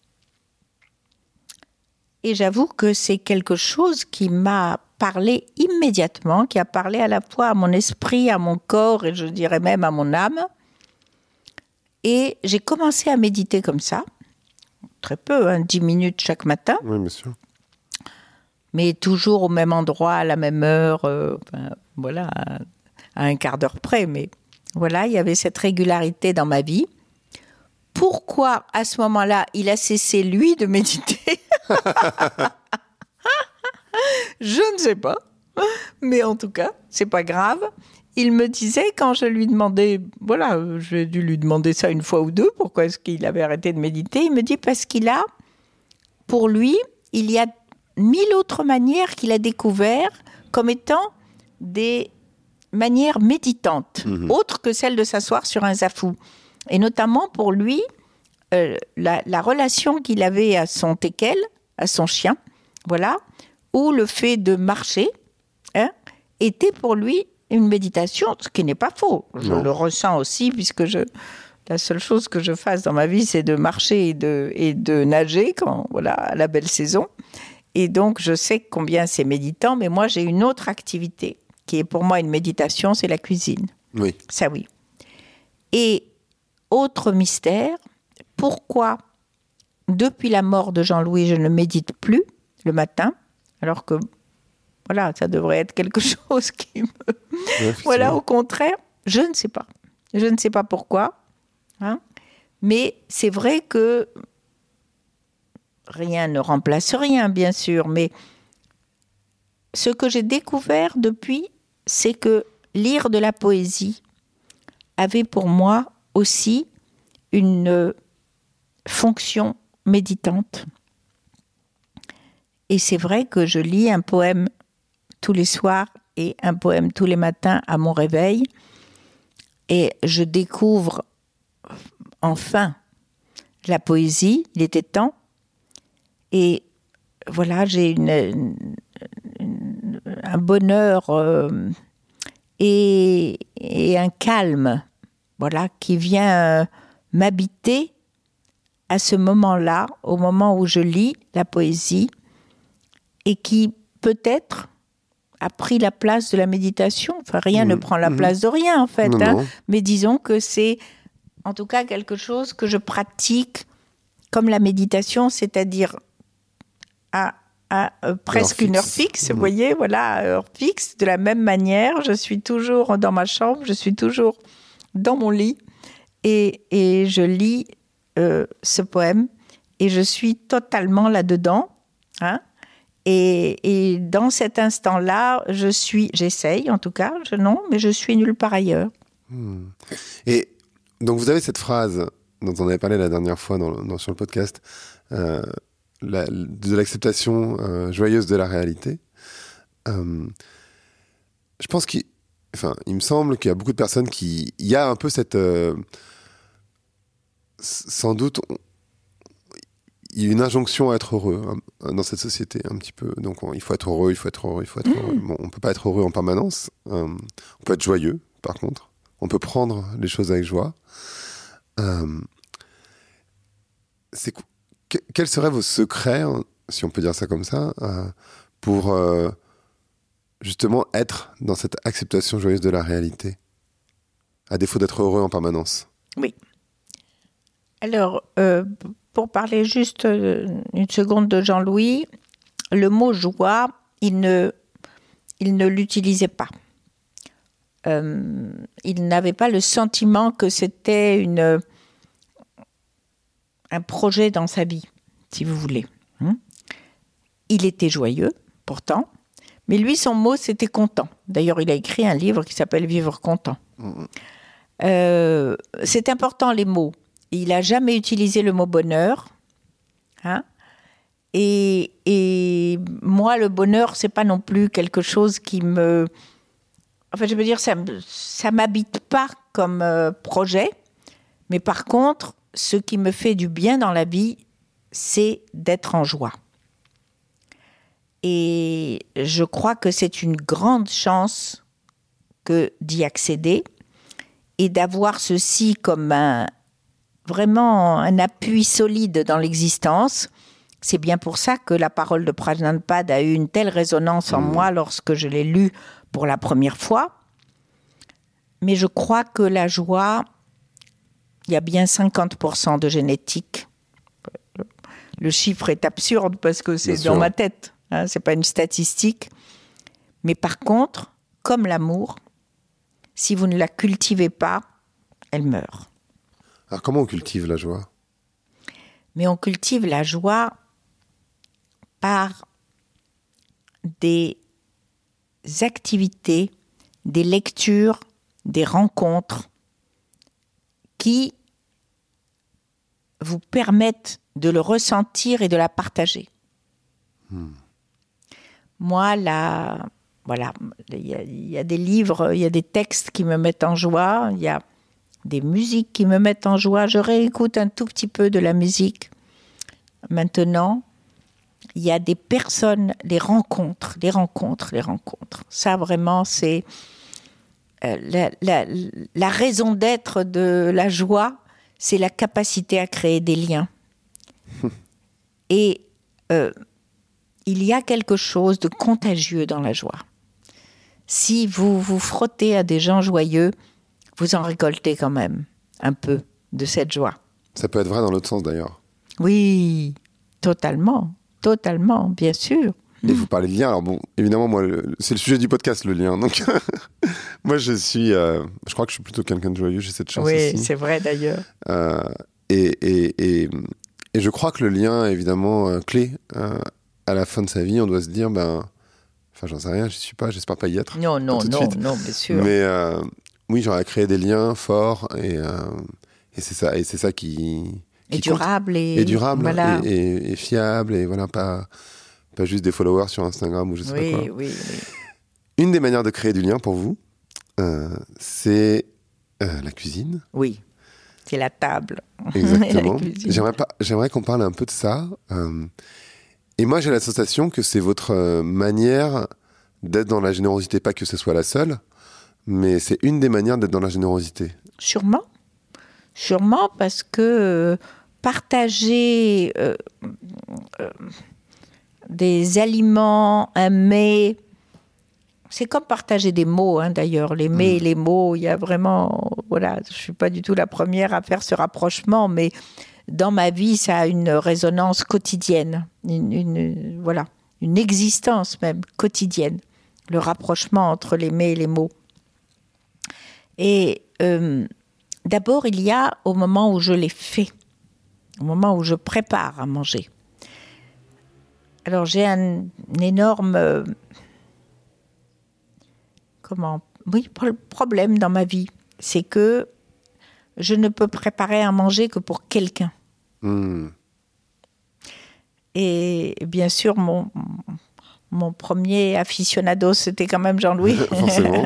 Et j'avoue que c'est quelque chose qui m'a parlé immédiatement, qui a parlé à la fois à mon esprit, à mon corps, et je dirais même à mon âme. Et j'ai commencé à méditer comme ça, très peu, 10 minutes chaque matin. Oui, bien sûr. Mais toujours au même endroit, à la même heure, voilà, à un quart d'heure près. Mais voilà, il y avait cette régularité dans ma vie. Pourquoi, à ce moment-là, il a cessé, lui, de méditer? Je ne sais pas. Mais en tout cas, c'est pas grave. Il me disait, quand je lui demandais, voilà, j'ai dû lui demander ça une fois ou deux, pourquoi est-ce qu'il avait arrêté de méditer? Il me dit, parce qu'il a, pour lui, il y a 1000 autres manières qu'il a découvert comme étant des manières méditantes, autres que celle de s'asseoir sur un zafou. Et notamment pour lui, la relation qu'il avait à son teckel, à son chien, voilà, ou le fait de marcher, était pour lui une méditation, ce qui n'est pas faux. Je le ressens aussi, puisque la seule chose que je fasse dans ma vie, c'est de marcher et de nager, voilà, à la belle saison. Et donc, je sais combien c'est méditant, mais moi, j'ai une autre activité qui est pour moi une méditation, c'est la cuisine. Oui. Ça, oui. Et autre mystère, pourquoi, depuis la mort de Jean-Louis, je ne médite plus le matin, alors que, voilà, ça devrait être quelque chose qui me... Ouais, voilà, au contraire, je ne sais pas. Je ne sais pas pourquoi, mais c'est vrai que rien ne remplace rien, bien sûr, mais ce que j'ai découvert depuis, c'est que lire de la poésie avait pour moi aussi une fonction méditante. Et c'est vrai que je lis un poème tous les soirs et un poème tous les matins à mon réveil, et je découvre enfin la poésie, il était temps. Et voilà, j'ai un bonheur et un calme, voilà, qui vient m'habiter à ce moment-là, au moment où je lis la poésie, et qui peut-être a pris la place de la méditation. Enfin, rien ne prend la place de rien, en fait. Non. Mais disons que c'est, en tout cas, quelque chose que je pratique comme la méditation, c'est-à-dire à presque une heure fixe, vous voyez, voilà, heure fixe. De la même manière, je suis toujours dans ma chambre, je suis toujours dans mon lit et je lis ce poème et je suis totalement là-dedans. Et dans cet instant-là, j'essaye en tout cas, mais je suis nulle part ailleurs. Et donc vous avez cette phrase dont on avait parlé la dernière fois sur le podcast, de l'acceptation joyeuse de la réalité. Je pense il me semble qu'il y a beaucoup de personnes il y a un peu cette... sans doute, il y a une injonction à être heureux dans cette société, un petit peu. Donc il faut être heureux, il faut être heureux, il faut être heureux. Bon, on ne peut pas être heureux en permanence. On peut être joyeux, par contre. On peut prendre les choses avec joie. Quels seraient vos secrets, si on peut dire ça comme ça, pour justement être dans cette acceptation joyeuse de la réalité, à défaut d'être heureux en permanence? Oui. Alors, pour parler juste une seconde de Jean-Louis, le mot joie, il ne l'utilisait pas. Il n'avait pas le sentiment que c'était un projet dans sa vie, si vous voulez. Il était joyeux, pourtant, mais lui, son mot, c'était content. D'ailleurs, il a écrit un livre qui s'appelle « Vivre content ». C'est important, les mots. Il n'a jamais utilisé le mot bonheur. Et moi, le bonheur, c'est pas non plus quelque chose qui me... Enfin, je veux dire, ça m'habite pas comme projet. Mais par contre, ce qui me fait du bien dans la vie, c'est d'être en joie. Et je crois que c'est une grande chance que d'y accéder et d'avoir ceci comme vraiment un appui solide dans l'existence. C'est bien pour ça que la parole de Prajnanpad a eu une telle résonance en moi lorsque je l'ai lue pour la première fois. Mais je crois que la joie, il y a bien 50% de génétique. Le chiffre est absurde parce que c'est dans ma tête. Hein, c'est pas une statistique. Mais par contre, comme l'amour, si vous ne la cultivez pas, elle meurt. Alors comment on cultive la joie ? Mais on cultive la joie par des activités, des lectures, des rencontres qui vous permettent de le ressentir et de la partager. Moi, voilà, il y a des livres, il y a des textes qui me mettent en joie, il y a des musiques qui me mettent en joie. Je réécoute un tout petit peu de la musique. Maintenant, il y a des personnes, des rencontres. Ça, vraiment, c'est la raison d'être de la joie, c'est la capacité à créer des liens. Et il y a quelque chose de contagieux dans la joie. Si vous vous frottez à des gens joyeux, vous en récoltez quand même un peu de cette joie. Ça peut être vrai dans l'autre sens d'ailleurs. Oui, totalement, bien sûr. Et vous parlez de lien, alors bon, évidemment, moi, c'est le sujet du podcast, le lien. Donc, moi, je crois que je suis plutôt quelqu'un de joyeux, j'ai cette chance aussi. Oui, c'est vrai d'ailleurs. Et je crois que le lien est évidemment clé. À la fin de sa vie, on doit se dire, enfin, j'en sais rien, j'y suis pas, j'espère pas y être. Non, bien sûr. Mais oui, j'aurais créé des liens forts et c'est ça qui et durable compte. Et durable, voilà. et fiable, et voilà, pas juste des followers sur Instagram ou je sais pas quoi. Oui. Une des manières de créer du lien pour vous, c'est la cuisine. Oui, c'est la table. Exactement. La J'aimerais qu'on parle un peu de ça. Et moi, j'ai la sensation que c'est votre manière d'être dans la générosité, pas que ce soit la seule, mais c'est une des manières d'être dans la générosité. Sûrement parce que partager des aliments, un mets, c'est comme partager des mots, hein, d'ailleurs. Les mets et les mots, il y a vraiment... Voilà, je ne suis pas du tout la première à faire ce rapprochement, mais dans ma vie, ça a une résonance quotidienne, une existence même quotidienne, le rapprochement entre les mets et les mots. Et d'abord, il y a au moment où je les fais, au moment où je prépare à manger. Alors, j'ai un énorme problème dans ma vie. C'est que je ne peux préparer à manger que pour quelqu'un. Et bien sûr, mon premier aficionado, c'était quand même Jean-Louis. Forcément.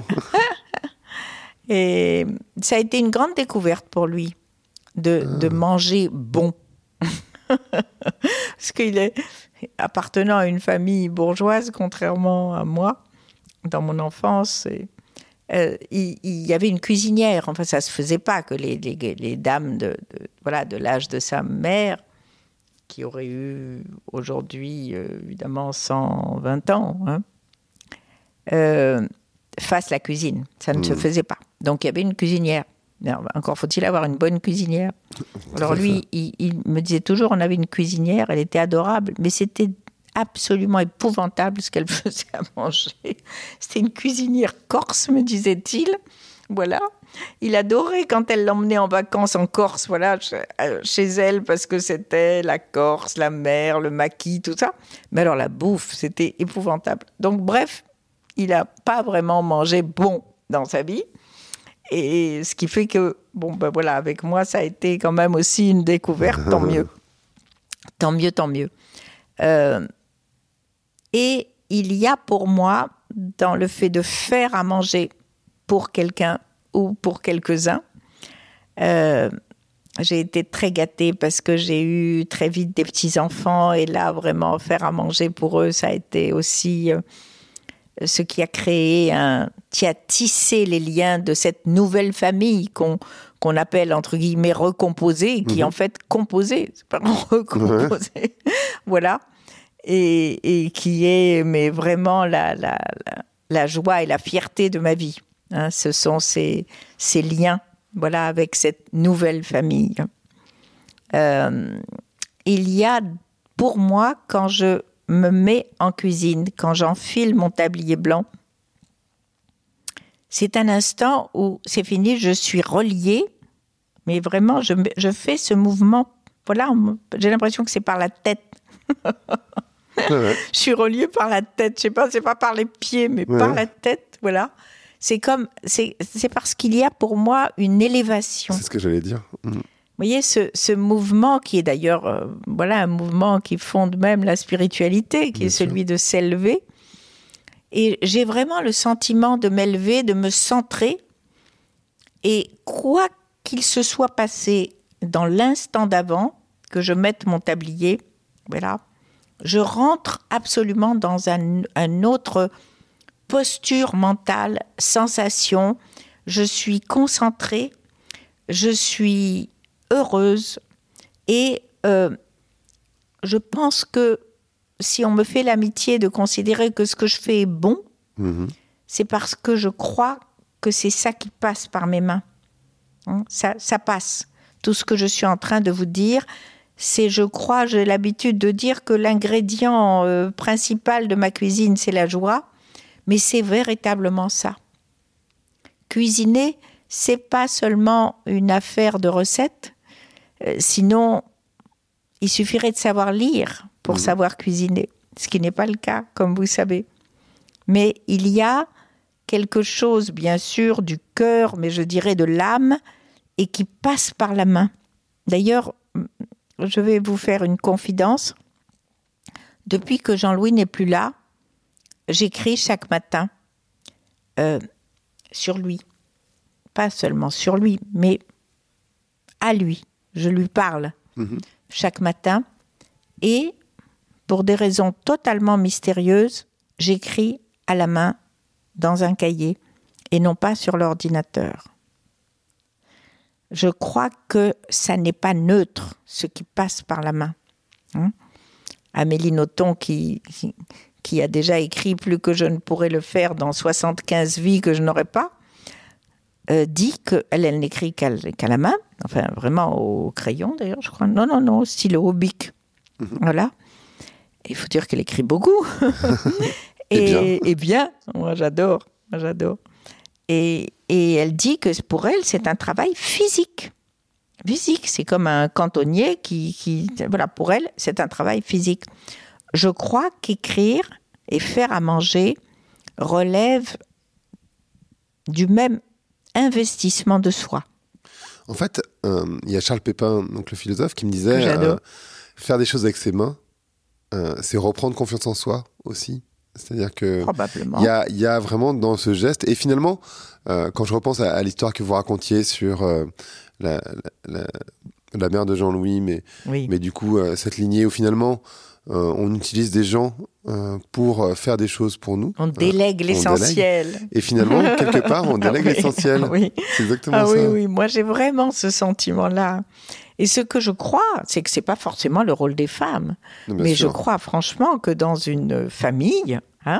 Et ça a été une grande découverte pour lui de manger bon. Parce qu'il est appartenant à une famille bourgeoise, contrairement à moi, dans mon enfance. Il y avait une cuisinière. Enfin, ça ne se faisait pas que les dames de l'âge de sa mère, qui aurait eu aujourd'hui, évidemment, 120 ans, fassent la cuisine. Ça ne se faisait pas. Donc, il y avait une cuisinière. Alors, encore faut-il avoir une bonne cuisinière. Alors lui, il me disait toujours, on avait une cuisinière, elle était adorable, mais c'était absolument épouvantable ce qu'elle faisait à manger. C'était une cuisinière corse, me disait-il. Voilà. Il adorait quand elle l'emmenait en vacances en Corse, voilà, chez elle, parce que c'était la Corse, la mer, le maquis, tout ça. Mais alors la bouffe, c'était épouvantable. Donc bref, il n'a pas vraiment mangé bon dans sa vie. Et ce qui fait que, avec moi, ça a été quand même aussi une découverte, tant mieux. Tant mieux. Et il y a pour moi, dans le fait de faire à manger pour quelqu'un ou pour quelques-uns, j'ai été très gâtée parce que j'ai eu très vite des petits-enfants et là, vraiment, faire à manger pour eux, ça a été aussi ce qui a qui a tissé les liens de cette nouvelle famille qu'on appelle, entre guillemets, recomposée, qui en fait composée, c'est pas recomposée, voilà, et qui est mais vraiment la joie et la fierté de ma vie. Hein, ce sont ces liens, voilà, avec cette nouvelle famille. Il y a, pour moi, quand je me mets en cuisine, quand j'enfile mon tablier blanc, c'est un instant où c'est fini, je suis reliée, mais vraiment, je fais ce mouvement, voilà, j'ai l'impression que c'est par la tête. Je suis reliée par la tête, je sais pas, c'est pas par les pieds, mais par la tête, voilà. C'est parce qu'il y a pour moi une élévation. C'est ce que j'allais dire. Vous voyez, ce mouvement qui est d'ailleurs, voilà, un mouvement qui fonde même la spiritualité, qui est celui de s'élever. Et j'ai vraiment le sentiment de m'élever, de me centrer. Et quoi qu'il se soit passé dans l'instant d'avant, que je mette mon tablier, voilà, je rentre absolument dans un autre posture mentale, sensation. Je suis concentrée, je suis heureuse et je pense que si on me fait l'amitié de considérer que ce que je fais est bon, c'est parce que je crois que c'est ça qui passe par mes mains. Ça passe. Tout ce que je suis en train de vous dire, c'est, je crois, j'ai l'habitude de dire que l'ingrédient principal de ma cuisine, c'est la joie, mais c'est véritablement ça. Cuisiner, c'est pas seulement une affaire de recettes, sinon il suffirait de savoir lire pour savoir cuisiner, ce qui n'est pas le cas, comme vous savez. Mais il y a quelque chose, bien sûr, du cœur, mais je dirais de l'âme, et qui passe par la main. D'ailleurs, je vais vous faire une confidence. Depuis que Jean-Louis n'est plus là, j'écris chaque matin sur lui. Pas seulement sur lui, mais à lui. Je lui parle chaque matin. Et pour des raisons totalement mystérieuses, j'écris à la main dans un cahier et non pas sur l'ordinateur. Je crois que ça n'est pas neutre, ce qui passe par la main. Amélie Nothomb, qui a déjà écrit plus que je ne pourrais le faire dans 75 vies que je n'aurais pas, dit qu'elle n'écrit qu'à la main, enfin vraiment au crayon d'ailleurs, je crois. Non, au stylo, au bic. Voilà. Il faut dire qu'elle écrit beaucoup. Et bien, moi j'adore. Et elle dit que pour elle, c'est un travail physique. Physique, c'est comme un cantonnier voilà, pour elle, c'est un travail physique. Je crois qu'écrire et faire à manger relève du même investissement de soi. En fait, il y a Charles Pépin, donc le philosophe, qui me disait faire des choses avec ses mains, c'est reprendre confiance en soi aussi. C'est-à-dire que il y a vraiment dans ce geste, et finalement, quand je repense à l'histoire que vous racontiez sur la mère de Jean-Louis, mais du coup cette lignée où finalement on utilise des gens pour faire des choses pour nous. On délègue l'essentiel. Et finalement, quelque part, on délègue l'essentiel. Oui. C'est exactement ça. Oui, moi j'ai vraiment ce sentiment-là. Et ce que je crois, c'est que c'est pas forcément le rôle des femmes. Mais je crois franchement que dans une famille,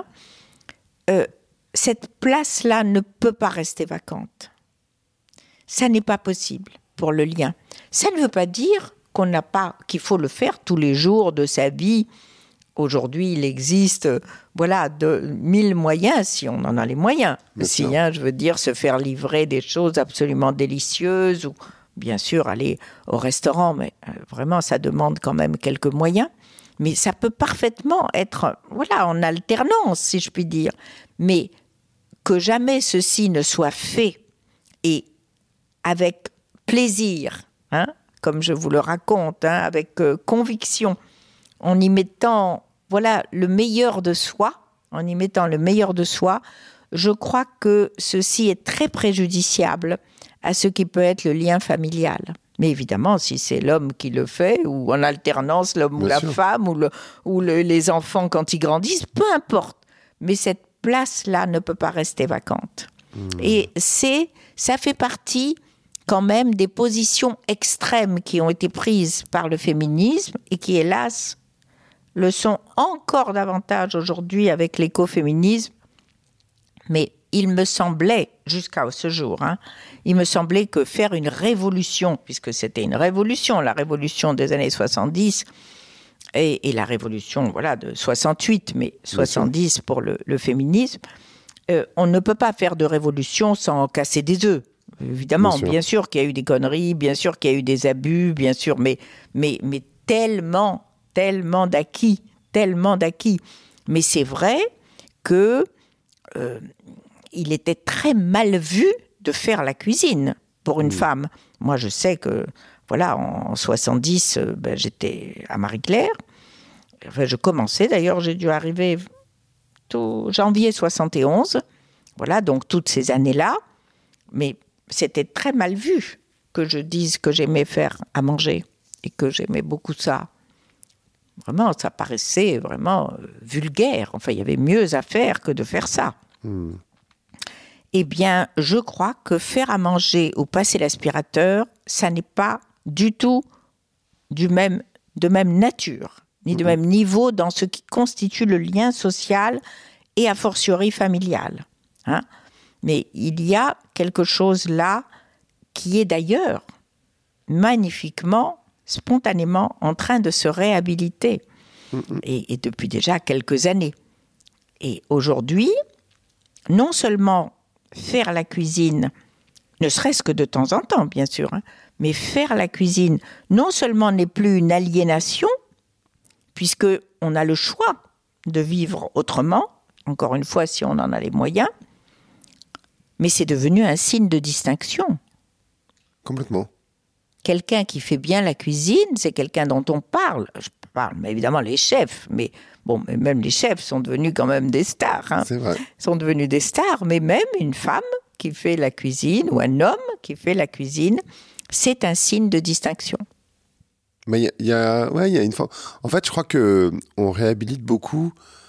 cette place-là ne peut pas rester vacante. Ça n'est pas possible pour le lien. Ça ne veut pas dire qu'il faut le faire tous les jours de sa vie. Aujourd'hui, il existe, de 1000 moyens, si on en a les moyens. Je veux dire, se faire livrer des choses absolument délicieuses, ou bien sûr aller au restaurant, mais vraiment, ça demande quand même quelques moyens. Mais ça peut parfaitement être, en alternance, si je puis dire. Mais que jamais ceci ne soit fait, et avec plaisir, comme je vous le raconte, avec conviction, en y mettant voilà, le meilleur de soi, en y mettant le meilleur de soi, je crois que ceci est très préjudiciable à ce qui peut être le lien familial. Mais évidemment, si c'est l'homme qui le fait, ou en alternance, l'homme ou la femme, ou les enfants quand ils grandissent, peu importe. Mais cette place-là ne peut pas rester vacante. Et ça fait partie quand même des positions extrêmes qui ont été prises par le féminisme et qui, hélas, le sont encore davantage aujourd'hui avec l'écoféminisme. Mais il me semblait, jusqu'à ce jour, il me semblait que faire une révolution, puisque c'était une révolution, la révolution des années 70 et la révolution de 68, mais 70 pour le féminisme, on ne peut pas faire de révolution sans casser des œufs. Évidemment, bien sûr qu'il y a eu des conneries, bien sûr qu'il y a eu des abus, bien sûr, mais tellement d'acquis. Mais c'est vrai que il était très mal vu de faire la cuisine pour une femme. Moi, je sais que, en 70, j'étais à Marie-Claire. Enfin, je commençais, d'ailleurs, j'ai dû arriver janvier 71. Donc toutes ces années-là. Mais c'était très mal vu que je dise que j'aimais faire à manger et que j'aimais beaucoup ça. Vraiment, ça paraissait vraiment vulgaire. Enfin, il y avait mieux à faire que de faire ça. Eh bien, je crois que faire à manger ou passer l'aspirateur, ça n'est pas du tout de même nature, ni de même niveau dans ce qui constitue le lien social et a fortiori familial. Mais il y a quelque chose là qui est d'ailleurs magnifiquement, spontanément en train de se réhabiliter. Et depuis déjà quelques années. Et aujourd'hui, non seulement faire la cuisine, ne serait-ce que de temps en temps, bien sûr, mais faire la cuisine, non seulement n'est plus une aliénation, puisqu'on a le choix de vivre autrement, encore une fois, si on en a les moyens, mais c'est devenu un signe de distinction. Complètement. Quelqu'un qui fait bien la cuisine, c'est quelqu'un dont on parle. Je parle, mais évidemment, les chefs, mais même les chefs sont devenus quand même des stars. C'est vrai. Sont devenus des stars, mais même une femme qui fait la cuisine ou un homme qui fait la cuisine, c'est un signe de distinction. Mais il y a une forme. En fait, je crois que on réhabilite beaucoup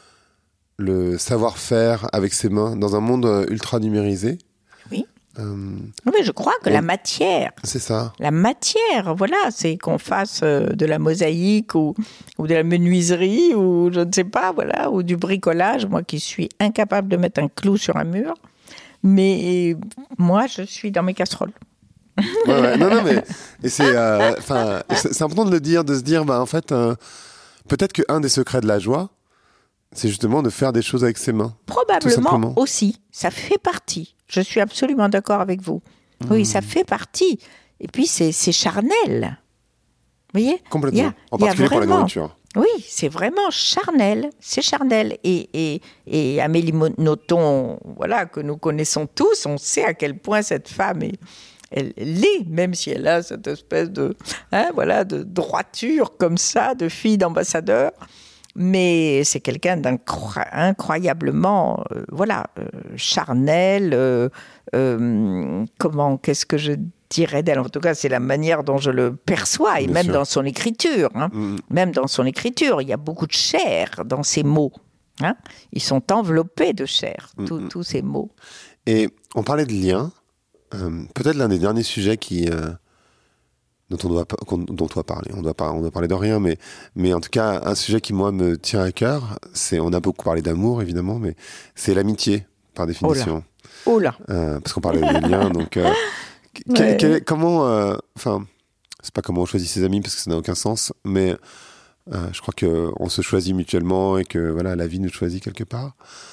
le savoir-faire avec ses mains dans un monde ultra numérisé. Oui. Oui, je crois que la matière. C'est ça. La matière, c'est qu'on fasse de la mosaïque ou de la menuiserie ou je ne sais pas, ou du bricolage. Moi qui suis incapable de mettre un clou sur un mur, mais moi je suis dans mes casseroles. Non, mais et c'est important de le dire, de se dire, en fait, peut-être qu'un des secrets de la joie, c'est justement de faire des choses avec ses mains. Probablement aussi, ça fait partie. Je suis absolument d'accord avec vous. Oui, ça fait partie. Et puis c'est charnel. Vous voyez ? Complètement. En particulier pour la nourriture. Oui, c'est vraiment charnel. C'est charnel. Et Amélie Nothomb, que nous connaissons tous, on sait à quel point cette femme elle l'est, même si elle a cette espèce de droiture comme ça, de fille d'ambassadeur. Mais c'est quelqu'un d'incroyablement, charnel. Qu'est-ce que je dirais d'elle ? En tout cas, c'est la manière dont je le perçois, et même dans son écriture. Même dans son écriture, il y a beaucoup de chair dans ses mots. Ils sont enveloppés de chair, tous ces mots. Et on parlait de liens. Peut-être l'un des derniers sujets dont on doit parler. On doit parler de rien, mais en tout cas, un sujet qui, moi, me tient à cœur, on a beaucoup parlé d'amour, évidemment, mais c'est l'amitié, par définition. Oh là. Parce qu'on parlait de liens, donc... comment... c'est pas comment on choisit ses amis, parce que ça n'a aucun sens, mais je crois qu'on se choisit mutuellement et que, la vie nous choisit quelque part.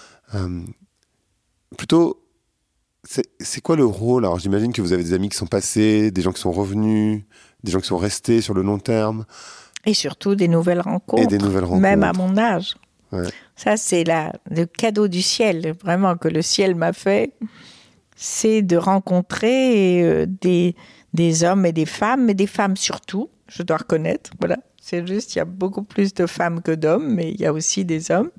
Plutôt... C'est quoi le rôle ? Alors j'imagine que vous avez des amis qui sont passés, des gens qui sont revenus, des gens qui sont restés sur le long terme. Et surtout des nouvelles rencontres. Même à mon âge. Ouais. Ça, c'est le cadeau du ciel, vraiment, que le ciel m'a fait. C'est de rencontrer des hommes et des femmes surtout, je dois reconnaître, C'est juste, il y a beaucoup plus de femmes que d'hommes, mais il y a aussi des hommes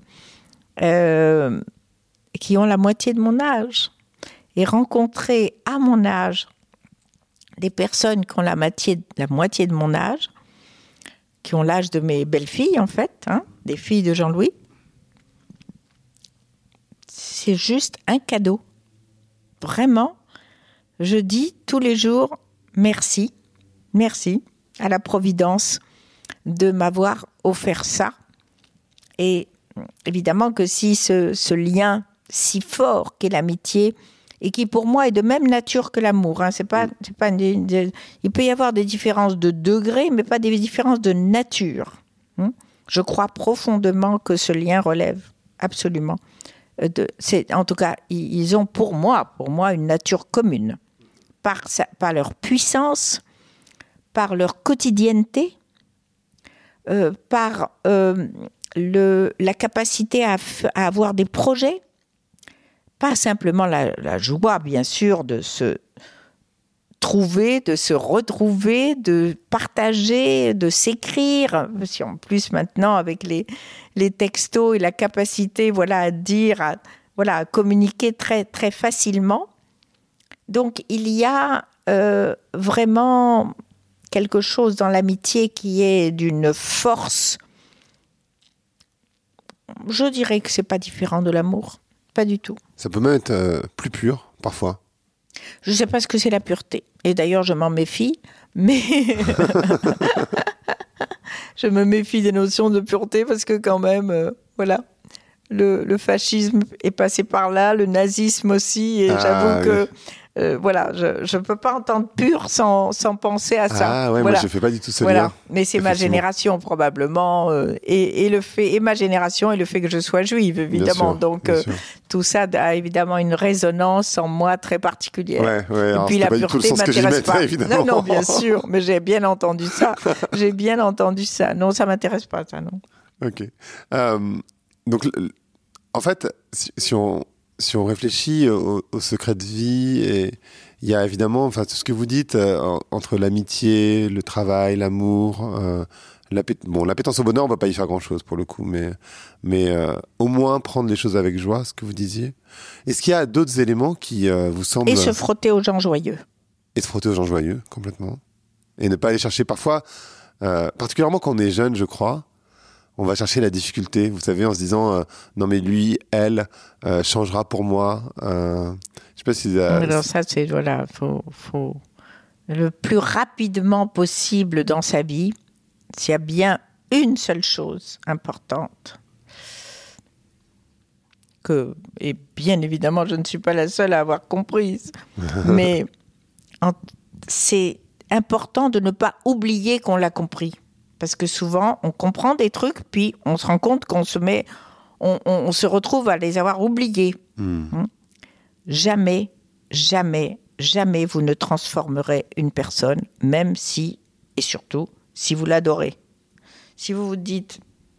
qui ont la moitié de mon âge. Et rencontrer à mon âge des personnes qui ont la moitié de mon âge, qui ont l'âge de mes belles-filles, en fait, des filles de Jean-Louis, c'est juste un cadeau. Vraiment, je dis tous les jours merci à la Providence de m'avoir offert ça. Et évidemment que si ce lien si fort qu'est l'amitié, et qui pour moi est de même nature que l'amour, c'est pas il peut y avoir des différences de degré, mais pas des différences de nature. Je crois profondément que ce lien relève absolument. En tout cas, ils ont pour moi une nature commune, par leur puissance, par leur quotidienneté, par la capacité à avoir des projets, pas simplement la joie, bien sûr, de se trouver, de se retrouver, de partager, de s'écrire. Si en plus maintenant, avec les textos et la capacité à dire, à communiquer très, très facilement. Donc, il y a vraiment quelque chose dans l'amitié qui est d'une force. Je dirais que c'est pas différent de l'amour. Pas du tout. Ça peut même être plus pur, parfois. Je ne sais pas ce que c'est la pureté. Et d'ailleurs, je m'en méfie. Mais je me méfie des notions de pureté parce que quand même, le fascisme est passé par là, le nazisme aussi. Et j'avoue que je ne peux pas entendre pur sans penser à ça. Ah ouais, moi je ne fais pas du tout ce lien. Mais c'est ma génération probablement, et ma génération et le fait que je sois juive, évidemment. Donc tout ça a évidemment une résonance en moi très particulière. Ouais, et puis la pureté ne m'intéresse pas. Évidemment. Non, bien sûr, mais j'ai bien entendu ça. Non, ça ne m'intéresse pas, ça, non. Ok. Donc, en fait, si on réfléchit au secret de vie, et il y a évidemment, tout ce que vous dites entre l'amitié, le travail, l'amour, l'appétence au bonheur, on va pas y faire grand-chose pour le coup, mais au moins prendre les choses avec joie, ce que vous disiez. Est-ce qu'il y a d'autres éléments qui vous semblent... Et se frotter aux gens joyeux. Et se frotter aux gens joyeux, complètement. Et ne pas aller chercher parfois, particulièrement quand on est jeune, je crois, on va chercher la difficulté, vous savez, en se disant non mais lui, elle changera pour moi. Je sais pas si. Alors ça c'est faut le plus rapidement possible dans sa vie. S'il y a bien une seule chose importante et bien évidemment je ne suis pas la seule à avoir comprise, mais c'est important de ne pas oublier qu'on l'a compris. Parce que souvent, on comprend des trucs, puis on se rend compte qu'on on se retrouve à les avoir oubliés. Jamais, jamais, jamais vous ne transformerez une personne, même si, et surtout, si vous l'adorez. Si vous vous dites,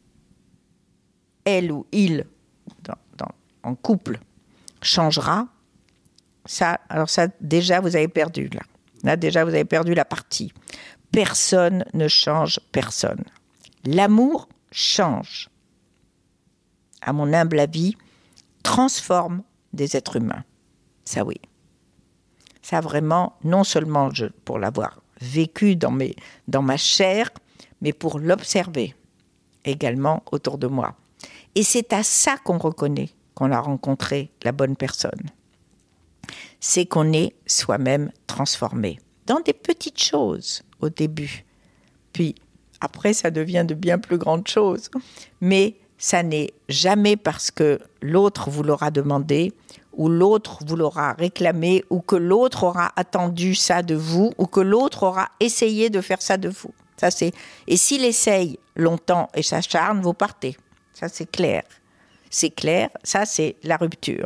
elle ou il, en couple, changera, alors ça, déjà, vous avez perdu, là. Là, déjà, vous avez perdu la partie. Personne ne change personne. L'amour change, à mon humble avis, transforme des êtres humains. Ça, oui. Ça, vraiment, non seulement pour l'avoir vécu dans ma chair, mais pour l'observer également autour de moi. Et c'est à ça qu'on reconnaît qu'on a rencontré la bonne personne. C'est qu'on est soi-même transformé dans des petites choses au début. Puis après, ça devient de bien plus grandes choses. Mais ça n'est jamais parce que l'autre vous l'aura demandé, ou l'autre vous l'aura réclamé, ou que l'autre aura attendu ça de vous, ou que l'autre aura essayé de faire ça de vous. Ça, c'est... Et s'il essaye longtemps et s'acharne, vous partez. Ça, c'est clair. C'est clair, ça, c'est la rupture.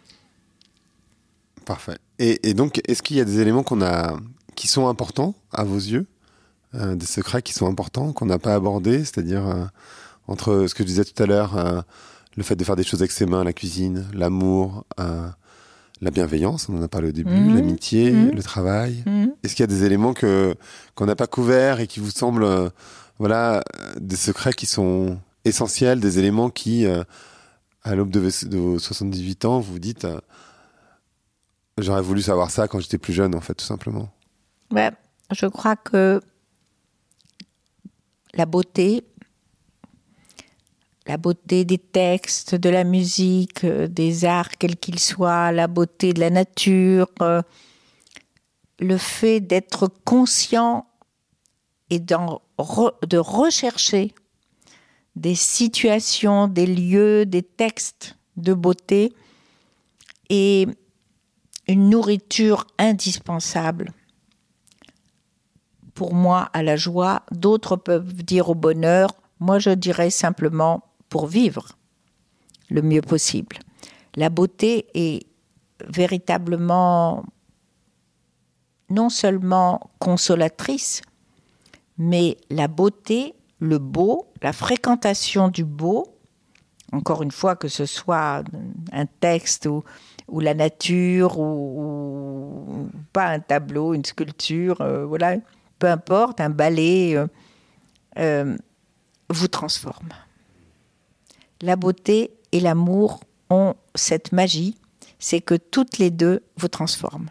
Parfait. Et donc, est-ce qu'il y a des éléments qui sont importants à vos yeux, des secrets qui sont importants, qu'on n'a pas abordés, c'est-à-dire entre ce que je disais tout à l'heure, le fait de faire des choses avec ses mains, la cuisine, l'amour, la bienveillance, on en a parlé au début, l'amitié, le travail. Est-ce qu'il y a des éléments qu'on n'a pas couverts et qui vous semblent voilà, des secrets qui sont essentiels, des éléments qui, à l'aube de vos 78 ans, vous dites j'aurais voulu savoir ça quand j'étais plus jeune, en fait, tout simplement. Ouais, je crois que la beauté des textes, de la musique, des arts, quels qu'ils soient, la beauté de la nature, le fait d'être conscient et de rechercher des situations, des lieux, des textes de beauté et une nourriture indispensable pour moi à la joie. D'autres peuvent dire au bonheur. Moi, je dirais simplement pour vivre le mieux possible. La beauté est véritablement non seulement consolatrice, mais la beauté, le beau, la fréquentation du beau, encore une fois, que ce soit un texte ou la nature ou pas un tableau, une sculpture, voilà, peu importe, un ballet, vous transforme. La beauté et l'amour ont cette magie, c'est que toutes les deux vous transforment.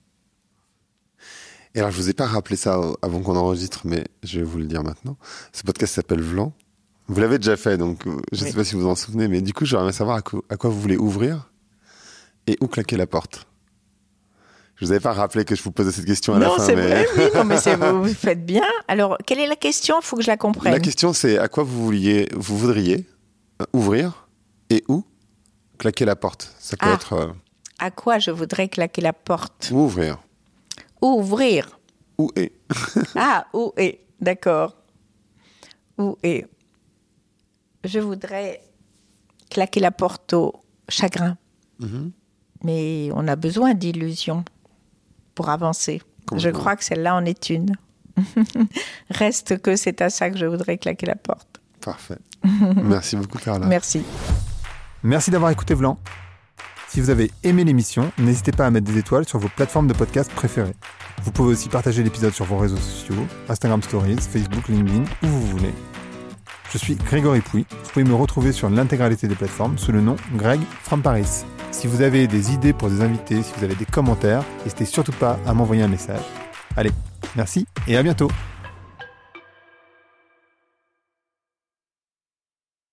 Et alors, je vous ai pas rappelé ça avant qu'on enregistre, mais je vais vous le dire maintenant. Ce podcast s'appelle Vlan. Vous l'avez déjà fait, donc je ne sais pas si vous en souvenez, mais du coup, j'aimerais savoir à quoi vous voulez ouvrir et où claquer la porte. Je vous avais pas rappelé que je vous posais cette question à la fin. Non, c'est vrai, oui, non, mais vous faites bien. Alors, quelle est la question ? Il faut que je la comprenne. La question, c'est à quoi vous voudriez ouvrir et où claquer la porte. Ça peut être... À quoi je voudrais claquer la porte ? Où ouvrir. Où ouvrir ? Où est. Où est, d'accord. Où est. Je voudrais claquer la porte au chagrin. Mm-hmm. Mais on a besoin d'illusions pour avancer. Je crois que celle-là en est une. Reste que c'est à ça que je voudrais claquer la porte. Parfait. Merci beaucoup, Carla. Merci. Merci d'avoir écouté Vlan. Si vous avez aimé l'émission, n'hésitez pas à mettre des étoiles sur vos plateformes de podcast préférées. Vous pouvez aussi partager l'épisode sur vos réseaux sociaux, Instagram Stories, Facebook, LinkedIn, où vous voulez. Je suis Grégory Pouy. Vous pouvez me retrouver sur l'intégralité des plateformes sous le nom Greg from Paris. Si vous avez des idées pour des invités, si vous avez des commentaires, n'hésitez surtout pas à m'envoyer un message. Allez, merci et à bientôt.